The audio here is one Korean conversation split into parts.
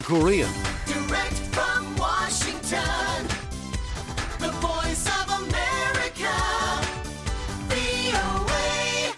Korean. Direct from Washington, the voice of America, VOA.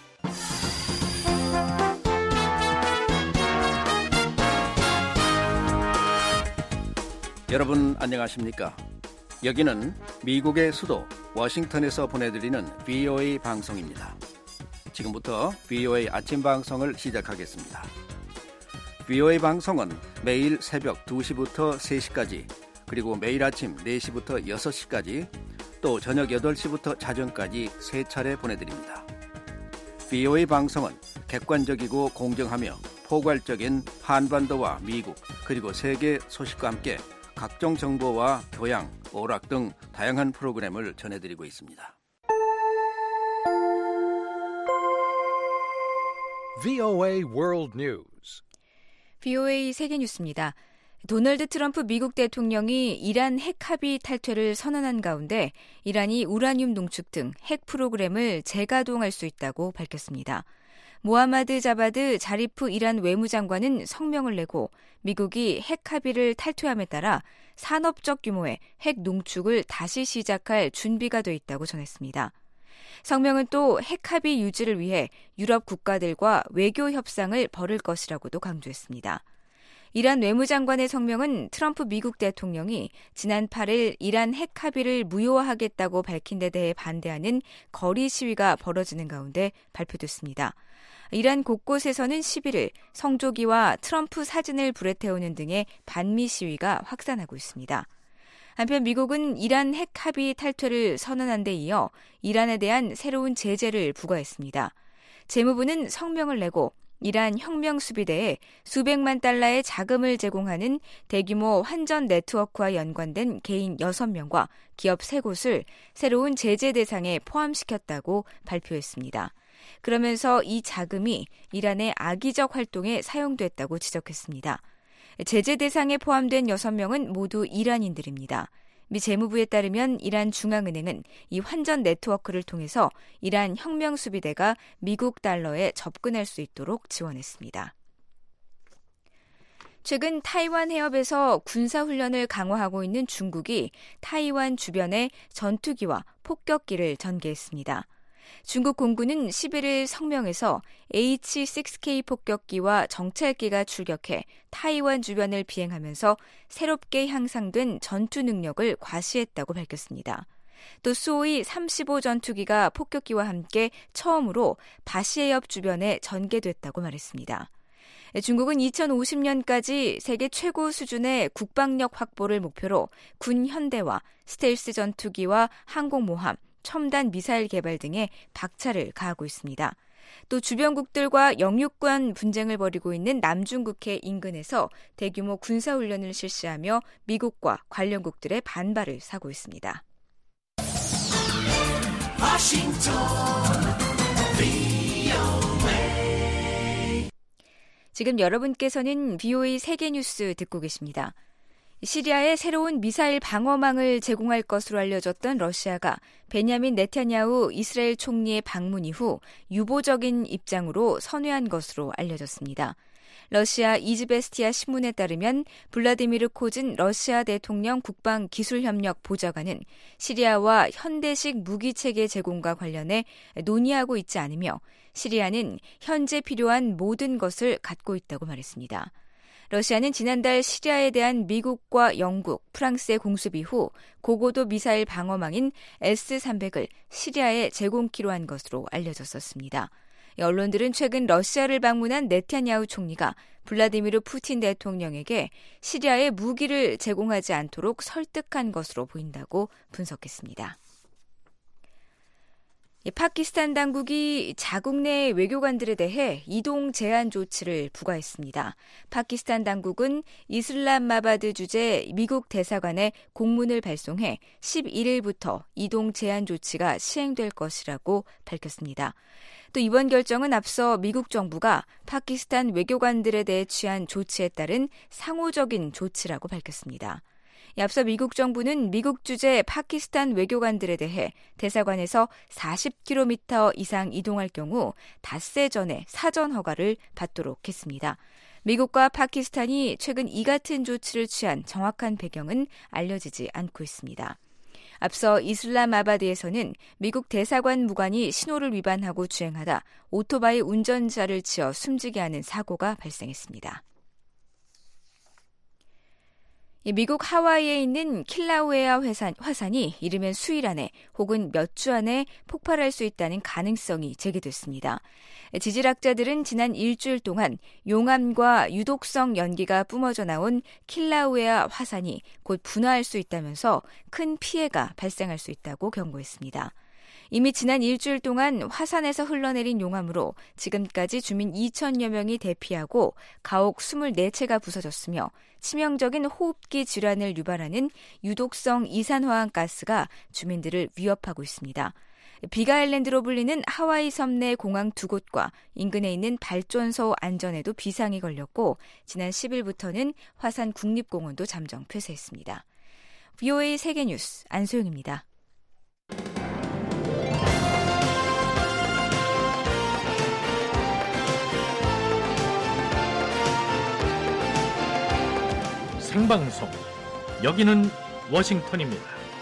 여러분 안녕하십니까? 여기는 미국의 수도 워싱턴에서 보내드리는 VOA 방송입니다. 지금부터 VOA 아침 방송을 시작하겠습니다. VOA 방송은 매일 새벽 2시부터 3시까지, 그리고 매일 아침 4시부터 6시까지, 또 저녁 8시부터 자정까지 3차례 보내드립니다. VOA 방송은 객관적이고 공정하며 포괄적인 한반도와 미국, 그리고 세계 소식과 함께 각종 정보와 교양, 오락 등 다양한 프로그램을 전해드리고 있습니다. VOA World News. VOA 세계뉴스입니다. 도널드 트럼프 미국 대통령이 이란 핵 합의 탈퇴를 선언한 가운데 이란이 우라늄 농축 등 핵 프로그램을 재가동할 수 있다고 밝혔습니다. 모하마드 자바드 자리프 이란 외무장관은 성명을 내고 미국이 핵 합의를 탈퇴함에 따라 산업적 규모의 핵 농축을 다시 시작할 준비가 돼 있다고 전했습니다. 성명은 또 핵 합의 유지를 위해 유럽 국가들과 외교 협상을 벌일 것이라고도 강조했습니다. 이란 외무장관의 성명은 트럼프 미국 대통령이 지난 8일 이란 핵 합의를 무효화하겠다고 밝힌 데 대해 반대하는 거리 시위가 벌어지는 가운데 발표됐습니다. 이란 곳곳에서는 11일 성조기와 트럼프 사진을 불에 태우는 등의 반미 시위가 확산하고 있습니다. 한편 미국은 이란 핵 합의 탈퇴를 선언한 데 이어 이란에 대한 새로운 제재를 부과했습니다. 재무부는 성명을 내고 이란 혁명수비대에 수백만 달러의 자금을 제공하는 대규모 환전 네트워크와 연관된 개인 6명과 기업 3곳을 새로운 제재 대상에 포함시켰다고 발표했습니다. 그러면서 이 자금이 이란의 악의적 활동에 사용됐다고 지적했습니다. 제재 대상에 포함된 6명은 모두 이란인들입니다. 미 재무부에 따르면 이란 중앙은행은 이 환전 네트워크를 통해서 이란 혁명수비대가 미국 달러에 접근할 수 있도록 지원했습니다. 최근 타이완 해협에서 군사훈련을 강화하고 있는 중국이 타이완 주변에 전투기와 폭격기를 전개했습니다. 중국 공군은 11일 성명에서 H-6K 폭격기와 정찰기가 출격해 타이완 주변을 비행하면서 새롭게 향상된 전투 능력을 과시했다고 밝혔습니다. 또 수호이 35 전투기가 폭격기와 함께 처음으로 바시해협 주변에 전개됐다고 말했습니다. 중국은 2050년까지 세계 최고 수준의 국방력 확보를 목표로 군 현대화, 스텔스 전투기와 항공모함, 첨단 미사일 개발 등에 박차를 가하고 있습니다. 또 주변국들과 영유권 분쟁을 벌이고 있는 남중국해 인근에서 대규모 군사훈련을 실시하며 미국과 관련국들의 반발을 사고 있습니다. Washington, VOA. 지금 여러분께서는 VOA 세계뉴스 듣고 계십니다. 시리아에 새로운 미사일 방어망을 제공할 것으로 알려졌던 러시아가 베냐민 네타냐후 이스라엘 총리의 방문 이후 유보적인 입장으로 선회한 것으로 알려졌습니다. 러시아 이즈베스티아 신문에 따르면 블라디미르 코진 러시아 대통령 국방기술협력 보좌관은 시리아와 현대식 무기체계 제공과 관련해 논의하고 있지 않으며 시리아는 현재 필요한 모든 것을 갖고 있다고 말했습니다. 러시아는 지난달 시리아에 대한 미국과 영국, 프랑스의 공습 이후 고고도 미사일 방어망인 S-300을 시리아에 제공키로 한 것으로 알려졌었습니다. 언론들은 최근 러시아를 방문한 네타냐후 총리가 블라디미르 푸틴 대통령에게 시리아에 무기를 제공하지 않도록 설득한 것으로 보인다고 분석했습니다. 파키스탄 당국이 자국 내 외교관들에 대해 이동 제한 조치를 부과했습니다. 파키스탄 당국은 이슬람마바드 주재 미국 대사관에 공문을 발송해 11일부터 이동 제한 조치가 시행될 것이라고 밝혔습니다. 또 이번 결정은 앞서 미국 정부가 파키스탄 외교관들에 대해 취한 조치에 따른 상호적인 조치라고 밝혔습니다. 앞서 미국 정부는 미국 주재 파키스탄 외교관들에 대해 대사관에서 40km 이상 이동할 경우 닷새 전에 사전 허가를 받도록 했습니다. 미국과 파키스탄이 최근 이 같은 조치를 취한 정확한 배경은 알려지지 않고 있습니다. 앞서 이슬람아바드에서는 미국 대사관 무관이 신호를 위반하고 주행하다 오토바이 운전자를 치어 숨지게 하는 사고가 발생했습니다. 미국 하와이에 있는 킬라우에아 화산이 이르면 수일 안에 혹은 몇 주 안에 폭발할 수 있다는 가능성이 제기됐습니다. 지질학자들은 지난 일주일 동안 용암과 유독성 연기가 뿜어져 나온 킬라우에아 화산이 곧 분화할 수 있다면서 큰 피해가 발생할 수 있다고 경고했습니다. 이미 지난 일주일 동안 화산에서 흘러내린 용암으로 지금까지 주민 2천여 명이 대피하고 가옥 24채가 부서졌으며 치명적인 호흡기 질환을 유발하는 유독성 이산화황가스가 주민들을 위협하고 있습니다. 비가일랜드로 불리는 하와이 섬 내 공항 2곳과 인근에 있는 발전소 안전에도 비상이 걸렸고 지난 10일부터는 화산 국립공원도 잠정 폐쇄했습니다. VOA 세계뉴스 안소영입니다. 생방송 여기는 워싱턴입니다.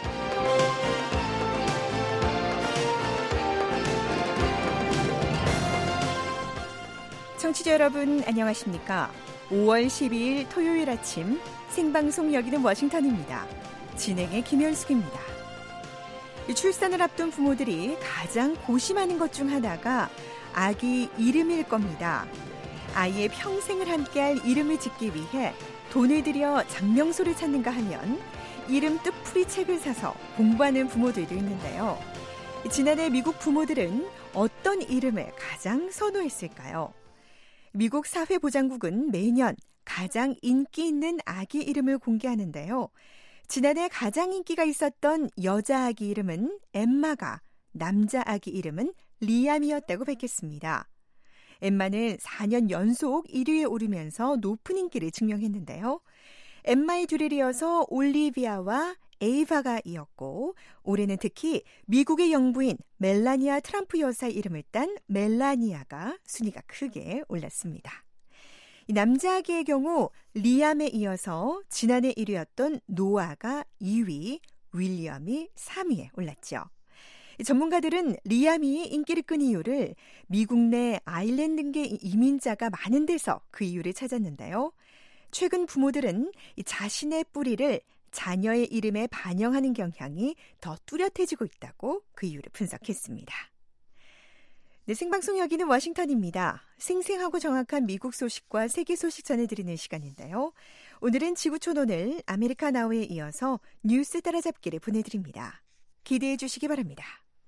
청취자 여러분 안녕하십니까? 5월 12일 토요일 아침 생방송 여기는 워싱턴입니다. 진행의 김현숙입니다. 출산을 앞둔 부모들이 가장 고심하는 것 중 하나가 아기 이름일 겁니다. 아이의 평생을 함께할 이름을 짓기 위해 돈을 들여 장명소를 찾는가 하면 이름 뜻풀이 책을 사서 공부하는 부모들도 있는데요. 지난해 미국 부모들은 어떤 이름을 가장 선호했을까요? 미국 사회보장국은 매년 가장 인기 있는 아기 이름을 공개하는데요. 지난해 가장 인기가 있었던 여자 아기 이름은 엠마가, 남자 아기 이름은 리암이었다고 밝혔습니다. 엠마는 4년 연속 1위에 오르면서 높은 인기를 증명했는데요. 엠마의 뒤를 이어서 올리비아와 에이바가 이었고 올해는 특히 미국의 영부인 멜라니아 트럼프 여사의 이름을 딴 멜라니아가 순위가 크게 올랐습니다. 남자 아기의 경우 리암에 이어서 지난해 1위였던 노아가 2위, 윌리엄이 3위에 올랐죠. 전문가들은 리암이 인기를 끈 이유를 미국 내 아일랜드계 이민자가 많은 데서 그 이유를 찾았는데요. 최근 부모들은 자신의 뿌리를 자녀의 이름에 반영하는 경향이 더 뚜렷해지고 있다고 그 이유를 분석했습니다. 네, 생방송 여기는 워싱턴입니다. 생생하고 정확한 미국 소식과 세계 소식 전해드리는 시간인데요. 오늘은 지구촌 오늘 아메리카 나우에 이어서 뉴스 따라잡기를 보내드립니다. 기대해 주시기 바랍니다.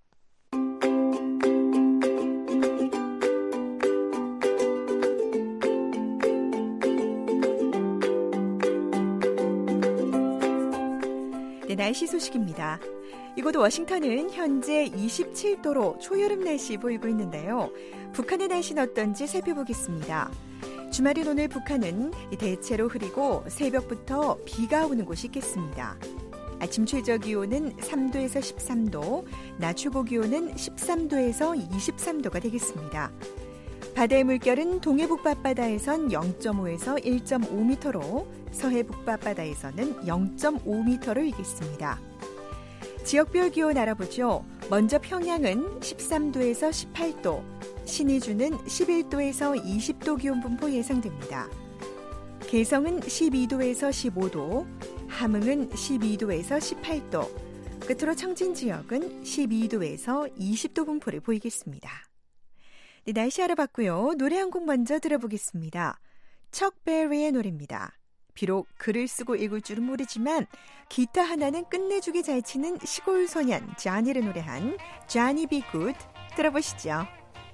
네, 날씨 소식입니다. 이곳 워싱턴은 현재 27도로 초여름 날씨 보이고 있는데요. 북한의 날씨는 어떤지 살펴보겠습니다. 주말인 오늘 북한은 대체로 흐리고 새벽부터 비가 오는 곳이 있겠습니다. 아침 최저 기온은 3도에서 13도, 낮 최고 기온은 13도에서 23도가 되겠습니다. 바다의 물결은 동해 북바다에선 0.5에서 1.5m로 서해 북바다에서는 0.5m로 일겠습니다. 지역별 기온 알아보죠. 먼저 평양은 13도에서 18도, 신의주는 11도에서 20도 기온 분포 예상됩니다. 개성은 12도에서 15도, 함흥은 12도에서 18도, 끝으로 청진 지역은 12도에서 20도 분포를 보이겠습니다. 네, 날씨 알아봤고요. 노래 한 곡 먼저 들어보겠습니다. 척 베리의 노래입니다. 비록 글을 쓰고 읽을 줄은 모르지만 기타 하나는 끝내주게 잘 치는 시골 소년 쟈니를 노래한 Johnny B. Good 들어보시죠.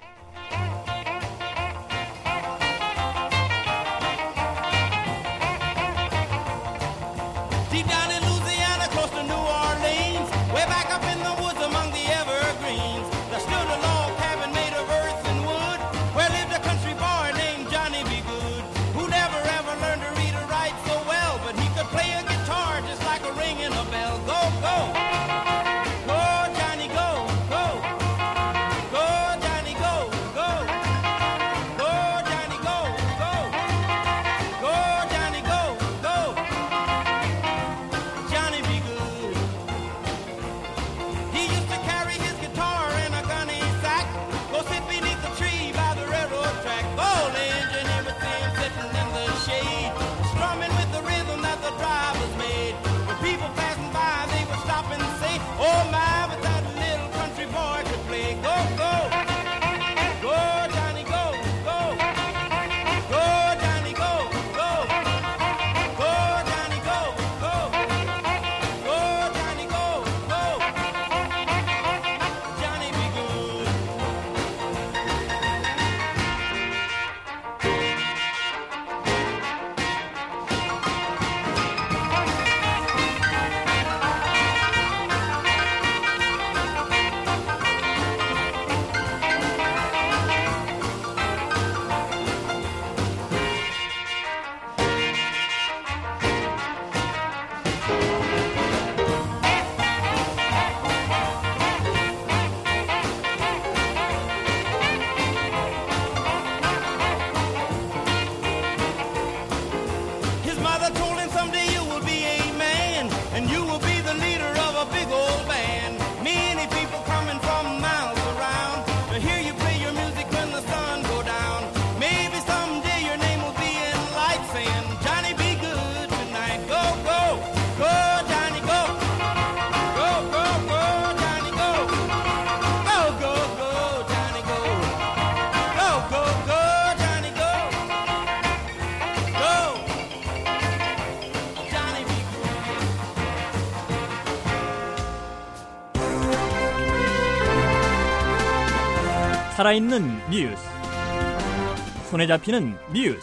Deep down in Louisiana, close to New Orleans, way back up in the woods among the evergreens, there stood a log cabin made of earth and wood, where lived a country boy named Johnny B. Good, who never ever learned to read or write so well, but he could play a guitar just like a ringing a bell. Go, go! Go, Johnny, go, go! Go, Johnny, brother told him someday you will be a man, and you will be the leader of a big old band. Many people coming from miles around to hear you play your music when the sun go down. Maybe someday your name will be in lights saying, Johnny, be good tonight. Go, go, go, Johnny, go. Go, go, go, Johnny, go. Go, go, go, Johnny, go. Go, go, go, Johnny, go. Go, Johnny, be good. 살아있는 뉴스, 손에 잡히는 뉴스,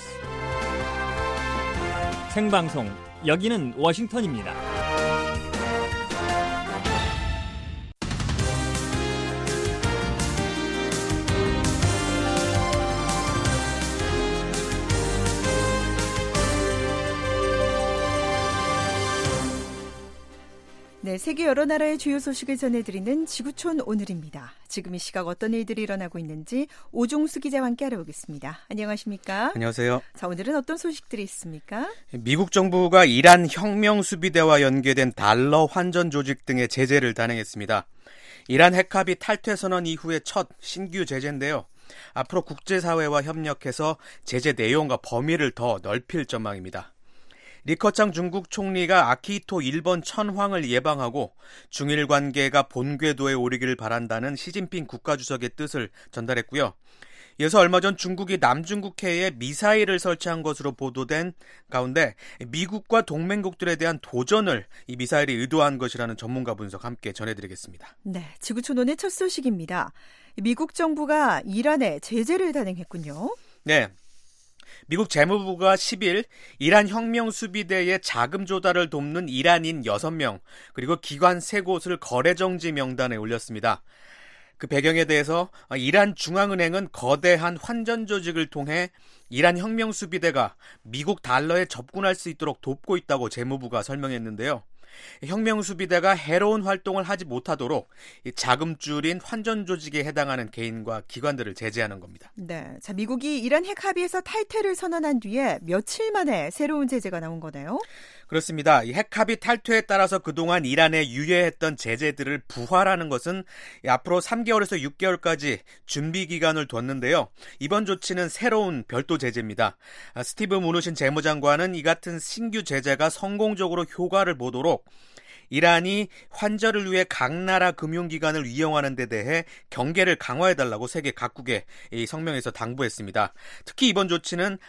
생방송 여기는 워싱턴입니다. 네, 세계 여러 나라의 주요 소식을 전해드리는 지구촌 오늘입니다. 지금 이 시각 어떤 일들이 일어나고 있는지 오종수 기자와 함께 알아보겠습니다. 안녕하십니까? 안녕하세요. 자, 오늘은 어떤 소식들이 있습니까? 미국 정부가 이란 혁명수비대와 연계된 달러 환전 조직 등의 제재를 단행했습니다. 이란 핵합의 탈퇴 선언 이후의 첫 신규 제재인데요. 앞으로 국제사회와 협력해서 제재 내용과 범위를 더 넓힐 전망입니다. 리커창 중국 총리가 아키히토 일본 천황을 예방하고 중일 관계가 본궤도에 오르기를 바란다는 시진핑 국가주석의 뜻을 전달했고요. 이어서 얼마 전 중국이 남중국해에 미사일을 설치한 것으로 보도된 가운데 미국과 동맹국들에 대한 도전을 이 미사일이 의도한 것이라는 전문가 분석 함께 전해드리겠습니다. 네, 지구촌 오늘 첫 소식입니다. 미국 정부가 이란에 제재를 단행했군요. 네. 미국 재무부가 10일 이란 혁명수비대의 자금 조달을 돕는 이란인 6명 그리고 기관 3곳을 거래정지 명단에 올렸습니다. 그 배경에 대해서 이란 중앙은행은 거대한 환전 조직을 통해 이란 혁명수비대가 미국 달러에 접근할 수 있도록 돕고 있다고 재무부가 설명했는데요. 혁명수비대가 해로운 활동을 하지 못하도록 자금줄인 환전 조직에 해당하는 개인과 기관들을 제재하는 겁니다. 네, 자, 미국이 이란 핵 합의에서 탈퇴를 선언한 뒤에 며칠 만에 새로운 제재가 나온 거네요. 그렇습니다. 이 핵합의 탈퇴에 따라서 그동안 이란에 유예했던 제재들을 부활하는 것은 앞으로 3개월에서 6개월까지 준비 기간을 뒀는데요. 이번 조치는 새로운 별도 제재입니다. 스티브 무누신 재무장관은 이 같은 신규 제재가 성공적으로 효과를 보도록 이란이 환전을 위해 각 나라 금융기관을 이용하는 데 대해 경계를 강화해달라고 세계 각국에 이 성명에서 당부했습니다. 특히 이번 조치는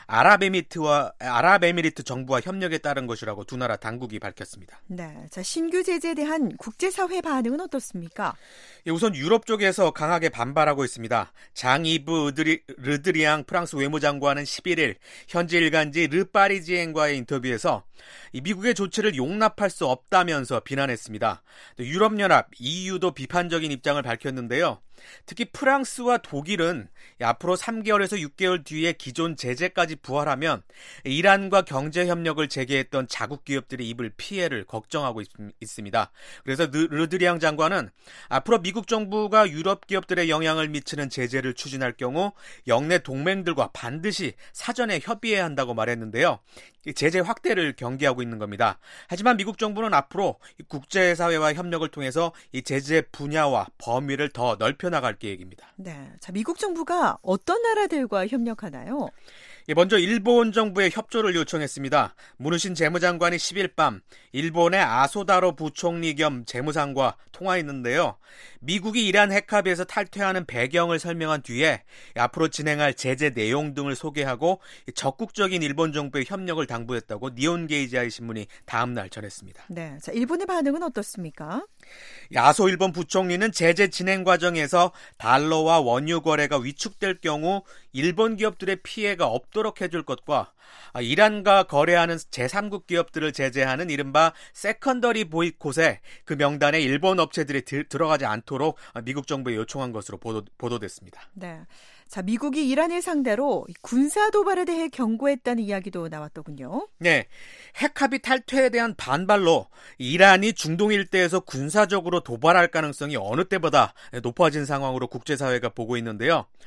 아랍에미리트 정부와 협력에 따른 것이라고 두 나라 당국이 밝혔습니다. 네, 자, 신규 제재에 대한 국제사회 반응은 어떻습니까? 우선 유럽 쪽에서 강하게 반발하고 있습니다. 장-이브 르드리앙 프랑스 외무장관은 11일 현지 일간지 르파리지엔과의 인터뷰에서 이 미국의 조치를 용납할 수 없다면서 비난했습니다. 유럽연합, EU도 비판적인 입장을 밝혔는데요. 특히 프랑스와 독일은 앞으로 3개월에서 6개월 뒤에 기존 제재까지 부활하면 이란과 경제협력을 재개했던 자국 기업들이 입을 피해를 걱정하고 있습니다. 그래서 르드리앙 장관은 앞으로 미국 정부가 유럽 기업들에 영향을 미치는 제재를 추진할 경우 영내 동맹들과 반드시 사전에 협의해야 한다고 말했는데요. 제재 확대를 경계하고 있는 겁니다. 하지만 미국 정부는 앞으로 국제사회와 협력을 통해서 이 제재 분야와 범위를 더 넓혀나갈 계획입니다. 네, 자, 미국 정부가 어떤 나라들과 협력하나요? 먼저 일본 정부의 협조를 요청했습니다. 무누신 재무장관이 10일 밤 일본의 아소다로 부총리 겸 재무상과 통화했는데요. 미국이 이란 핵합의에서 탈퇴하는 배경을 설명한 뒤에 앞으로 진행할 제재 내용 등을 소개하고 적극적인 일본 정부의 협력을 당부했다고 니혼게이지아의 신문이 다음 날 전했습니다. 네, 자, 일본의 반응은 어떻습니까? 아소 일본 부총리는 제재 진행 과정에서 달러와 원유 거래가 위축될 경우 일본 기업들의 피해가 없도록 해줄 것과 이란과 거래하는 제3국 기업들을 제재하는 이른바 세컨더리 보이콧에 그 명단에 일본 업체들이 들어가지 않도록 미국 정부에 요청한 것으로 보도됐습니다. 네, 자, 미국이 이란을 상대로 군사 도발에 대해 경고했다는 이야기도 나왔더군요. 네, 핵합의 탈퇴에 대한 반발로 이란이 중동 일대에서 군사적으로 도발할 가능성이 어느 때보다 높아진 상황으로 국제사회가 보고 있는데요.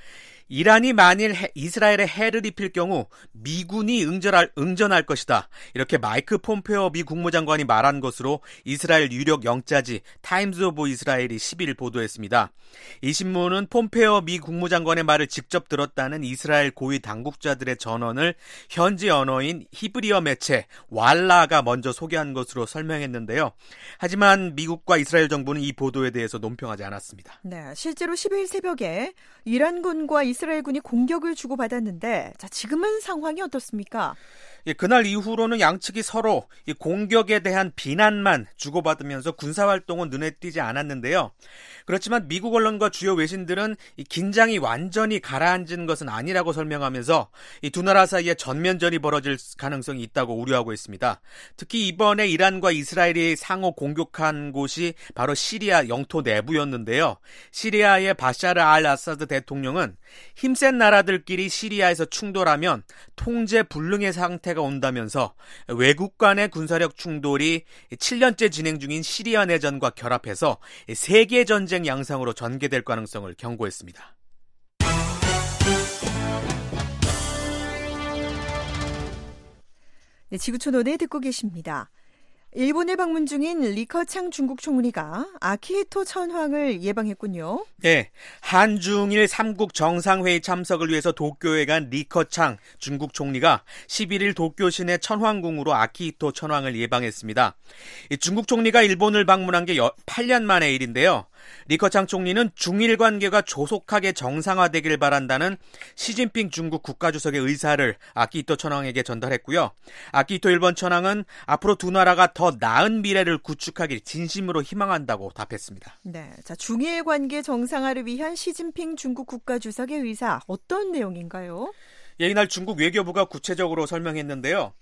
이란이 만일 이스라엘에 해를 입힐 경우 미군이 응전할 것이다. 이렇게 마이크 폼페오 미 국무장관이 말한 것으로 이스라엘 유력 영자지 타임즈 오브 이스라엘이 10일 보도했습니다. 이 신문은 폼페오 미 국무장관의 말을 직접 들었다는 이스라엘 고위 당국자들의 전언을 현지 언어인 히브리어 매체 왈라가 먼저 소개한 것으로 설명했는데요. 하지만 미국과 이스라엘 정부는 이 보도에 대해서 논평하지 않았습니다. 네, 실제로 10일 새벽에 이란군과 이스라엘군이 공격을 주고받았는데 지금은 상황이 어떻습니까? 그날 이후로는 양측이 서로 이 공격에 대한 비난만 주고받으면서 군사활동은 눈에 띄지 않았는데요. 그렇지만 미국 언론과 주요 외신들은 이 긴장이 완전히 가라앉은 것은 아니라고 설명하면서 이 두 나라 사이에 전면전이 벌어질 가능성이 있다고 우려하고 있습니다. 특히 이번에 이란과 이스라엘이 상호 공격한 곳이 바로 시리아 영토 내부였는데요. 시리아의 바샤르 알 아사드 대통령은 힘센 나라들끼리 시리아에서 충돌하면 통제 불능의 상태가 온다면서 외국 간의 군사력 충돌이 7년째 진행 중인 시리아 내전과 결합해서 세계 전쟁 양상으로 전개될 가능성을 경고했습니다. 네, 지구촌오네 듣고 계십니다. 일본에 방문 중인 리커창 중국 총리가 아키히토 천황을 예방했군요. 네, 한중일 3국 정상회의 참석을 위해서 도쿄에 간 리커창 중국 총리가 11일 도쿄 시내 천황궁으로 아키히토 천황을 예방했습니다. 중국 총리가 일본을 방문한 게 8년 만의 일인데요. 리커창 총리는 중일 관계가 조속하게 정상화되길 바란다는 시진핑 중국 국가주석의 의사를 아키히토 천황에게 전달했고요. 아키히토 일본 천황은 앞으로 두 나라가 더 나은 미래를 구축하길 진심으로 희망한다고 답했습니다. 네, 자, 중일 관계 정상화를 위한 시진핑 중국 국가주석의 의사 어떤 내용인가요? 이날 중국 외교부가 구체적으로 설명했는데요.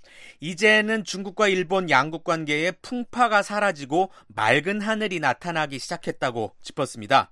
이제는 중국과 일본 양국 관계에 풍파가 사라지고 맑은 하늘이 나타나기 시작했다고 짚었습니다.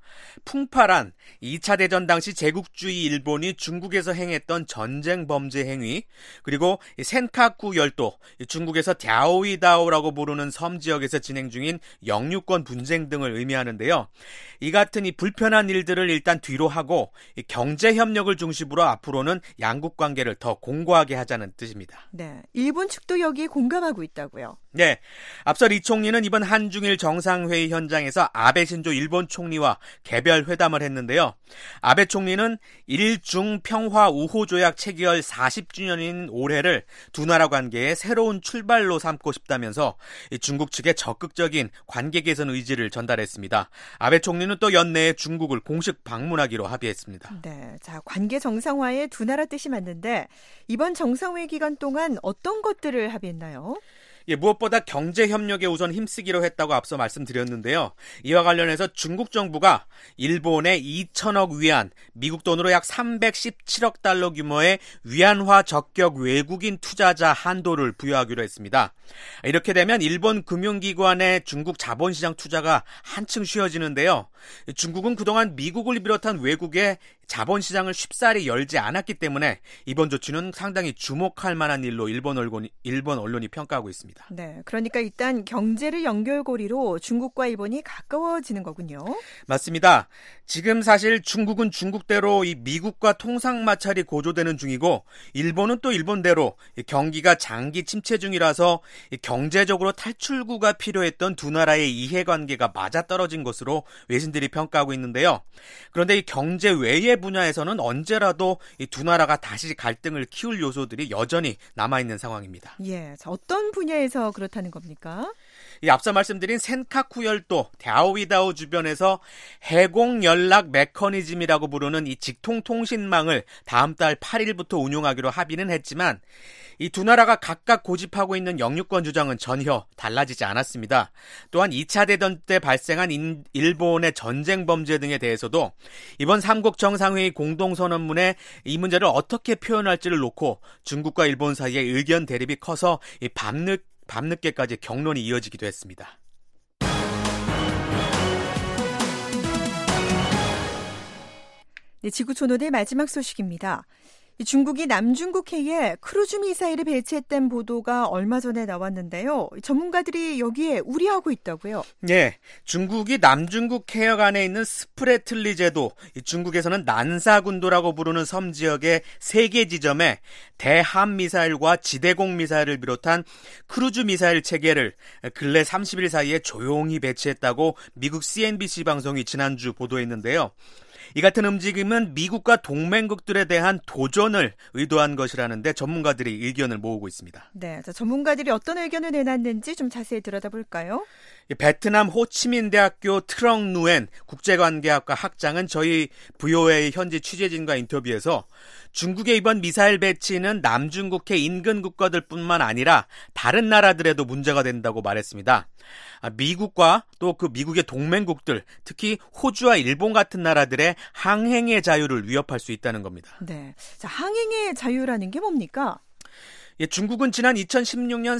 풍파란 2차 대전 당시 제국주의 일본이 중국에서 행했던 전쟁 범죄 행위, 그리고 센카쿠 열도, 중국에서 랴오이다오라고 부르는 섬 지역에서 진행 중인 영유권 분쟁 등을 의미하는데요. 이 같은 이 불편한 일들을 일단 뒤로 하고 경제 협력을 중심으로 앞으로는 양국 관계를 더 공고하게 하자는 뜻입니다. 네, 일본 측도 여기에 공감하고 있다고요. 네, 앞서 리 총리는 이번 한중일 정상회의 현장에서 아베 신조 일본 총리와 개별 회담을 했는데요. 아베 총리는 일중 평화 우호 조약 체결 40주년인 올해를 두 나라 관계의 새로운 출발로 삼고 싶다면서 중국 측에 적극적인 관계 개선 의지를 전달했습니다. 아베 총리는 또 연내에 중국을 공식 방문하기로 합의했습니다. 네, 자, 관계 정상화에 두 나라 뜻이 맞는데 이번 정상회의 기간 동안 어떤 것들을 합의했나요? 무엇보다 경제 협력에 우선 힘쓰기로 했다고 앞서 말씀드렸는데요. 이와 관련해서 중국 정부가 일본에 2천억 위안, 미국 돈으로 약 317억 달러 규모의 위안화 적격 외국인 투자자 한도를 부여하기로 했습니다. 이렇게 되면 일본 금융기관의 중국 자본시장 투자가 한층 쉬워지는데요. 중국은 그동안 미국을 비롯한 외국의 자본시장을 쉽사리 열지 않았기 때문에 이번 조치는 상당히 주목할 만한 일로 일본 언론이 평가하고 있습니다. 네, 그러니까 일단 경제를 연결고리로 중국과 일본이 가까워지는 거군요. 맞습니다. 지금 사실 중국은 중국대로 이 미국과 통상마찰이 고조되는 중이고 일본은 또 일본대로 경기가 장기 침체 중이라서 경제적으로 탈출구가 필요했던 두 나라의 이해관계가 맞아떨어진 것으로 외신들이 평가하고 있는데요. 그런데 이 경제 외의 분야에서는 언제라도 이 두 나라가 다시 갈등을 키울 요소들이 여전히 남아있는 상황입니다. 예, 자, 어떤 분야에서 그렇다는 겁니까? 이 앞서 말씀드린 센카쿠 열도, 랴오이다오 주변에서 해공 연락 메커니즘이라고 부르는 이 직통통신망을 다음 달 8일부터 운용하기로 합의는 했지만 이 두 나라가 각각 고집하고 있는 영유권 주장은 전혀 달라지지 않았습니다. 또한 2차 대전 때 발생한 일본의 전쟁 범죄 등에 대해서도 이번 3국 정상회의 공동선언문에 이 문제를 어떻게 표현할지를 놓고 중국과 일본 사이의 의견 대립이 커서 이 밤늦게까지 격론이 이어지기도 했습니다. 네, 지구촌오의 마지막 소식입니다. 이 중국이 남중국해에 크루즈 미사일을 배치했다는 보도가 얼마 전에 나왔는데요. 전문가들이 여기에 우려하고 있다고요. 네, 중국이 남중국 해역 안에 있는 스프레틀리 제도, 중국에서는 난사군도라고 부르는 섬 지역의 3개 지점에 대함 미사일과 지대공 미사일을 비롯한 크루즈 미사일 체계를 근래 30일 사이에 조용히 배치했다고 미국 CNBC 방송이 지난주 보도했는데요. 이 같은 움직임은 미국과 동맹국들에 대한 도전을 의도한 것이라는데 전문가들이 의견을 모으고 있습니다. 네, 자, 전문가들이 어떤 의견을 내놨는지 좀 자세히 들여다볼까요? 베트남 호치민 대학교 트렁 누엔 국제관계학과 학장은 저희 VOA 현지 취재진과 인터뷰에서 중국의 이번 미사일 배치는 남중국해 인근 국가들뿐만 아니라 다른 나라들에도 문제가 된다고 말했습니다. 미국과 또 그 미국의 동맹국들, 특히 호주와 일본 같은 나라들의 항행의 자유를 위협할 수 있다는 겁니다. 네, 자, 항행의 자유라는 게 뭡니까? 중국은 지난 2016년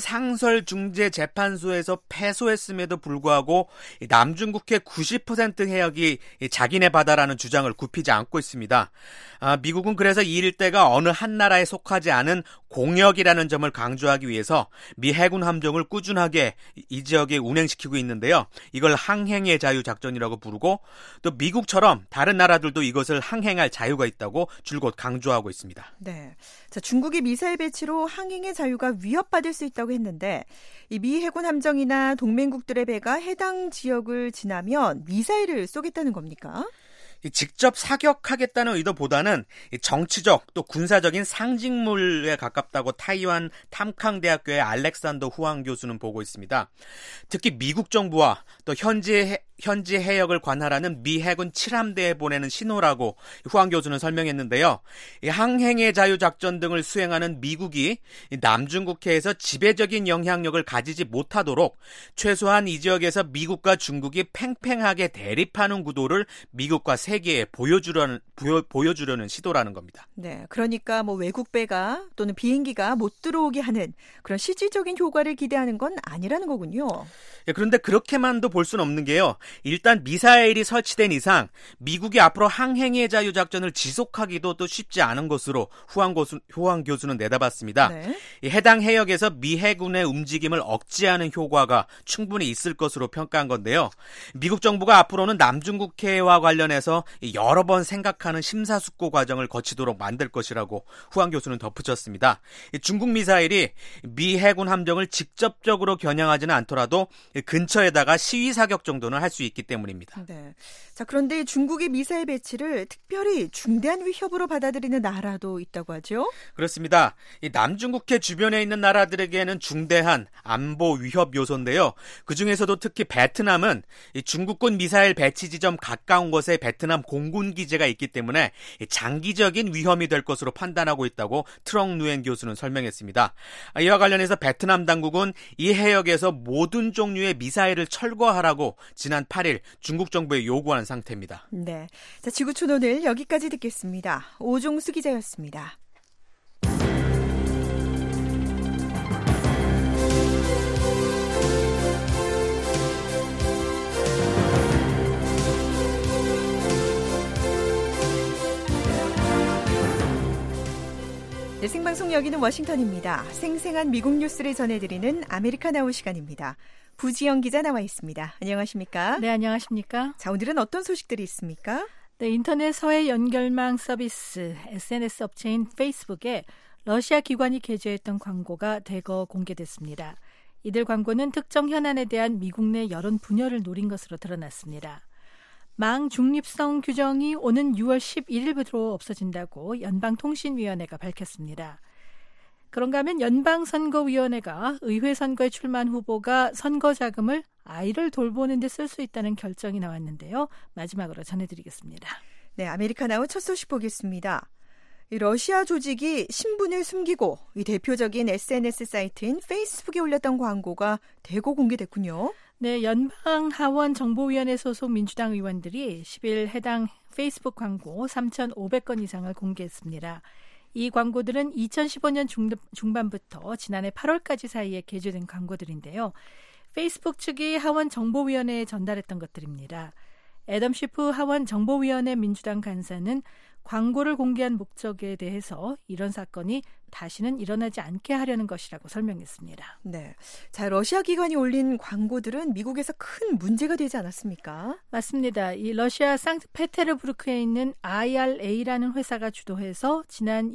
상설중재재판소에서 패소했음에도 불구하고 남중국해 90% 해역이 자기네 바다라는 주장을 굽히지 않고 있습니다. 미국은 그래서 이 일대가 어느 한 나라에 속하지 않은 공역이라는 점을 강조하기 위해서 미 해군 함정을 꾸준하게 이 지역에 운행시키고 있는데요. 이걸 항행의 자유 작전이라고 부르고 또 미국처럼 다른 나라들도 이것을 항행할 자유가 있다고 줄곧 강조하고 있습니다. 네, 자, 중국이 미사일 배치로 항행의 자유가 위협받을 수 있다고 했는데 이 미 해군 함정이나 동맹국들의 배가 해당 지역을 지나면 미사일을 쏘겠다는 겁니까? 직접 사격하겠다는 의도보다는 정치적 또 군사적인 상징물에 가깝다고 타이완 탐캉대학교의 알렉산더 후앙 교수는 보고 있습니다. 특히 미국 정부와 또 현지 해역을 관할하는 미 해군 7함대에 보내는 신호라고 후앙 교수는 설명했는데요. 이 항행의 자유 작전 등을 수행하는 미국이 남중국해에서 지배적인 영향력을 가지지 못하도록 최소한 이 지역에서 미국과 중국이 팽팽하게 대립하는 구도를 미국과 세계에 보여주려는 시도라는 겁니다. 네, 그러니까 뭐 외국 배가 또는 비행기가 못 들어오게 하는 그런 실질적인 효과를 기대하는 건 아니라는 거군요. 그런데 그렇게만도 볼 수는 없는 게요. 일단 미사일이 설치된 이상 미국이 앞으로 항행의 자유 작전을 지속하기도 또 쉽지 않은 것으로 후앙 교수는 내다봤습니다. 네. 해당 해역에서 미 해군의 움직임을 억제하는 효과가 충분히 있을 것으로 평가한 건데요. 미국 정부가 앞으로는 남중국해와 관련해서 여러 번 생각하는 심사숙고 과정을 거치도록 만들 것이라고 후앙 교수는 덧붙였습니다. 중국 미사일이 미 해군 함정을 직접적으로 겨냥하지는 않더라도 근처에다가 시위 사격 정도는 할 수 있기 때문입니다. 네. 자, 그런데 중국이 미사일 배치를 특별히 중대한 위협으로 받아들이는 나라도 있다고 하죠? 그렇습니다. 이 남중국해 주변에 있는 나라들에게는 중대한 안보 위협 요소인데요. 그중에서도 특히 베트남은 이 중국군 미사일 배치 지점 가까운 곳에 베트남 공군 기지가 있기 때문에 장기적인 위험이 될 것으로 판단하고 있다고 트렁 누엔 교수는 설명했습니다. 이와 관련해서 베트남 당국은 이 해역에서 모든 종류의 미사일을 철거하라고 지난 8일 중국 정부에 요구한 상태입니다. 네, 자, 지구촌 오늘 여기까지 듣겠습니다. 오종수 기자였습니다. 네, 생방송 여기는 워싱턴입니다. 생생한 미국 뉴스를 전해드리는 아메리카나우 시간입니다. 부지영 기자 나와 있습니다. 안녕하십니까? 네, 안녕하십니까? 자, 오늘은 어떤 소식들이 있습니까? 네, 인터넷 서해 연결망 서비스 SNS 업체인 페이스북에 러시아 기관이 게재했던 광고가 대거 공개됐습니다. 이들 광고는 특정 현안에 대한 미국 내 여론 분열을 노린 것으로 드러났습니다. 망 중립성 규정이 오는 6월 11일부터 없어진다고 연방통신위원회가 밝혔습니다. 그런가 하면 연방선거위원회가 의회 선거에 출마한 후보가 선거 자금을 아이를 돌보는 데 쓸 수 있다는 결정이 나왔는데요. 마지막으로 전해드리겠습니다. 네, 아메리카나우 첫 소식 보겠습니다. 이 러시아 조직이 신분을 숨기고 이 대표적인 SNS 사이트인 페이스북에 올렸던 광고가 대거 공개됐군요. 네, 연방하원정보위원회 소속 민주당 의원들이 10일 해당 페이스북 광고 3,500건 이상을 공개했습니다. 이 광고들은 2015년 중반부터 지난해 8월까지 사이에 게재된 광고들인데요. 페이스북 측이 하원정보위원회에 전달했던 것들입니다. 애덤 쉬프 하원정보위원회 민주당 간사는 광고를 공개한 목적에 대해서 이런 사건이 다시는 일어나지 않게 하려는 것이라고 설명했습니다. 네. 자, 러시아 기관이 올린 광고들은 미국에서 큰 문제가 되지 않았습니까? 맞습니다. 이 러시아 상트페테르부르크에 있는 IRA라는 회사가 주도해서 지난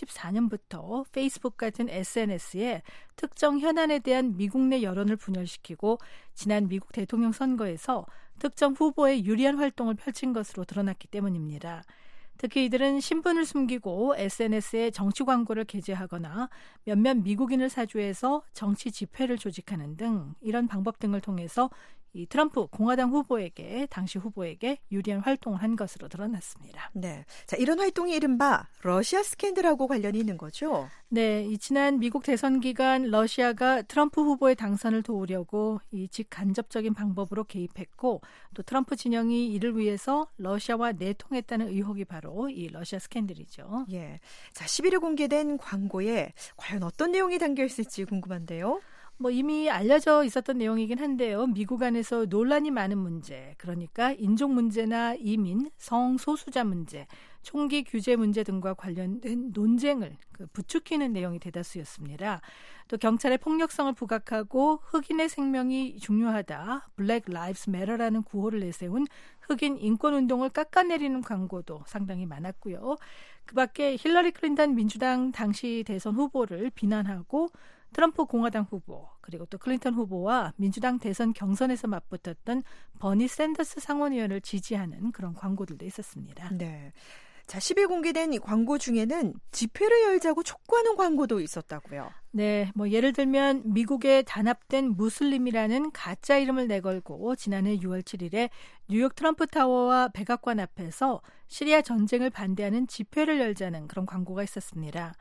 2014년부터 페이스북 같은 SNS에 특정 현안에 대한 미국 내 여론을 분열시키고 지난 미국 대통령 선거에서 특정 후보에 유리한 활동을 펼친 것으로 드러났기 때문입니다. 특히 이들은 신분을 숨기고 SNS에 정치 광고를 게재하거나 몇몇 미국인을 사주해서 정치 집회를 조직하는 등 이런 방법 등을 통해서 이 트럼프 공화당 후보에게 당시 후보에게 유리한 활동을 한 것으로 드러났습니다. 네, 자 이런 활동이 이른바 러시아 스캔들하고 관련이 있는 거죠? 네, 이 지난 미국 대선 기간 러시아가 트럼프 후보의 당선을 도우려고 이 직간접적인 방법으로 개입했고 또 트럼프 진영이 이를 위해서 러시아와 내통했다는 의혹이 바로 이 러시아 스캔들이죠. 예, 자 11일 공개된 광고에 과연 어떤 내용이 담겨 있을지 궁금한데요. 이미 알려져 있었던 내용이긴 한데요. 미국 안에서 논란이 많은 문제, 그러니까 인종 문제나 이민, 성소수자 문제, 총기 규제 문제 등과 관련된 논쟁을 부추기는 내용이 대다수였습니다. 또 경찰의 폭력성을 부각하고 흑인의 생명이 중요하다, Black Lives Matter라는 구호를 내세운 흑인 인권운동을 깎아내리는 광고도 상당히 많았고요. 그 밖에 힐러리 클린턴 민주당 당시 대선 후보를 비난하고 트럼프 공화당 후보 그리고 또 클린턴 후보와 민주당 대선 경선에서 맞붙었던 버니 샌더스 상원의원을 지지하는 그런 광고들도 있었습니다. 네. 자, 10일 공개된 이 광고 중에는 집회를 열자고 촉구하는 광고도 있었다고요. 네, 예를 들면 미국에 단합된 무슬림이라는 가짜 이름을 내걸고 지난해 6월 7일에 뉴욕 트럼프 타워와 백악관 앞에서 시리아 전쟁을 반대하는 집회를 열자는 그런 광고가 있었습니다.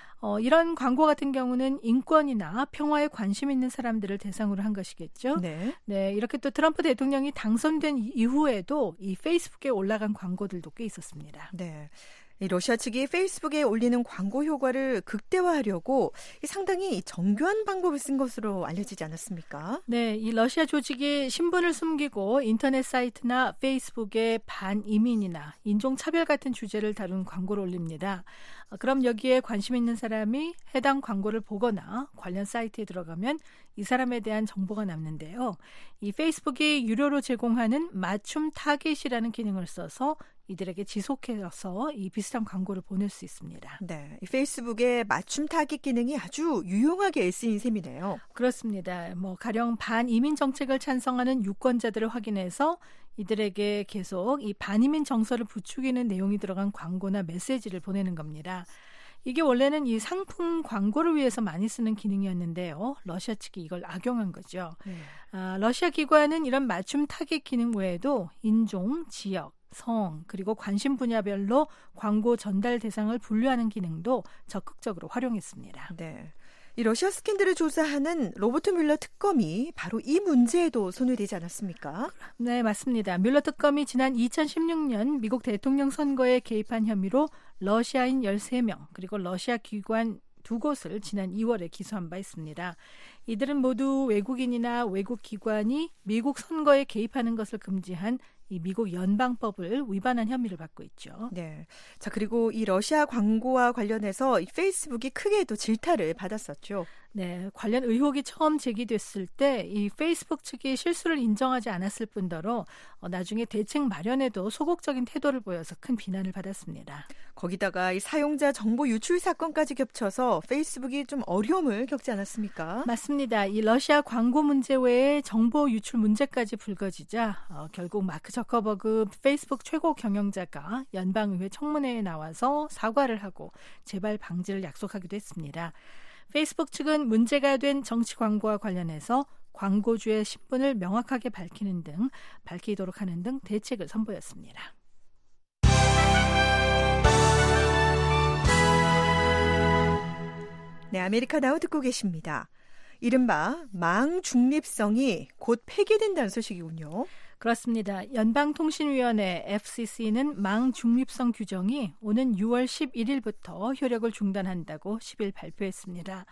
이런 광고 같은 경우는 인권이나 평화에 관심 있는 사람들을 대상으로 한 것이겠죠. 네. 네, 이렇게 또 트럼프 대통령이 당선된 이후에도 이 페이스북에 올라간 광고들도 꽤 있었습니다. 네. 이 러시아 측이 페이스북에 올리는 광고 효과를 극대화하려고 상당히 정교한 방법을 쓴 것으로 알려지지 않았습니까? 네, 이 러시아 조직이 신분을 숨기고 인터넷 사이트나 페이스북에 반이민이나 인종차별 같은 주제를 다룬 광고를 올립니다. 그럼 여기에 관심 있는 사람이 해당 광고를 보거나 관련 사이트에 들어가면 이 사람에 대한 정보가 남는데요. 이 페이스북이 유료로 제공하는 맞춤 타깃이라는 기능을 써서 이들에게 지속해서 이 비슷한 광고를 보낼 수 있습니다. 네, 이 페이스북의 맞춤 타깃 기능이 아주 유용하게 쓰인 셈이네요. 그렇습니다. 가령 반이민 정책을 찬성하는 유권자들을 확인해서 이들에게 계속 이 반이민 정서를 부추기는 내용이 들어간 광고나 메시지를 보내는 겁니다. 이게 원래는 이 상품 광고를 위해서 많이 쓰는 기능이었는데요. 러시아 측이 이걸 악용한 거죠. 러시아 기관은 이런 맞춤 타깃 기능 외에도 인종, 지역, 성, 그리고 관심 분야별로 광고 전달 대상을 분류하는 기능도 적극적으로 활용했습니다. 네. 이 러시아 스캔들을 조사하는 로버트 뮬러 특검이 바로 이 문제에도 손을 대지 않았습니까? 네, 맞습니다. 뮬러 특검이 지난 2016년 미국 대통령 선거에 개입한 혐의로 러시아인 13명 그리고 러시아 기관 2곳을 지난 2월에 기소한 바 있습니다. 이들은 모두 외국인이나 외국 기관이 미국 선거에 개입하는 것을 금지한 이 미국 연방법을 위반한 혐의를 받고 있죠. 네. 자, 그리고 이 러시아 광고와 관련해서 이 페이스북이 크게 또 질타를 받았었죠. 네, 관련 의혹이 처음 제기됐을 때 이 페이스북 측이 실수를 인정하지 않았을 뿐더러 나중에 대책 마련에도 소극적인 태도를 보여서 큰 비난을 받았습니다. 거기다가 이 사용자 정보 유출 사건까지 겹쳐서 페이스북이 좀 어려움을 겪지 않았습니까? 맞습니다. 이 러시아 광고 문제 외에 정보 유출 문제까지 불거지자 결국 마크 저커버그 페이스북 최고 경영자가 연방의회 청문회에 나와서 사과를 하고 재발 방지를 약속하기도 했습니다. 페이스북 측은 문제가 된 정치 광고와 관련해서 광고주의 신분을 명확하게 밝히도록 하는 등 대책을 선보였습니다. 네, 아메리카나우 듣고 계십니다. 이른바 망 중립성이 곧 폐기된다는 소식이군요. 그렇습니다. 연방통신위원회 FCC는 망 중립성 규정이 오는 6월 11일부터 효력을 중단한다고 10일 발표했습니다.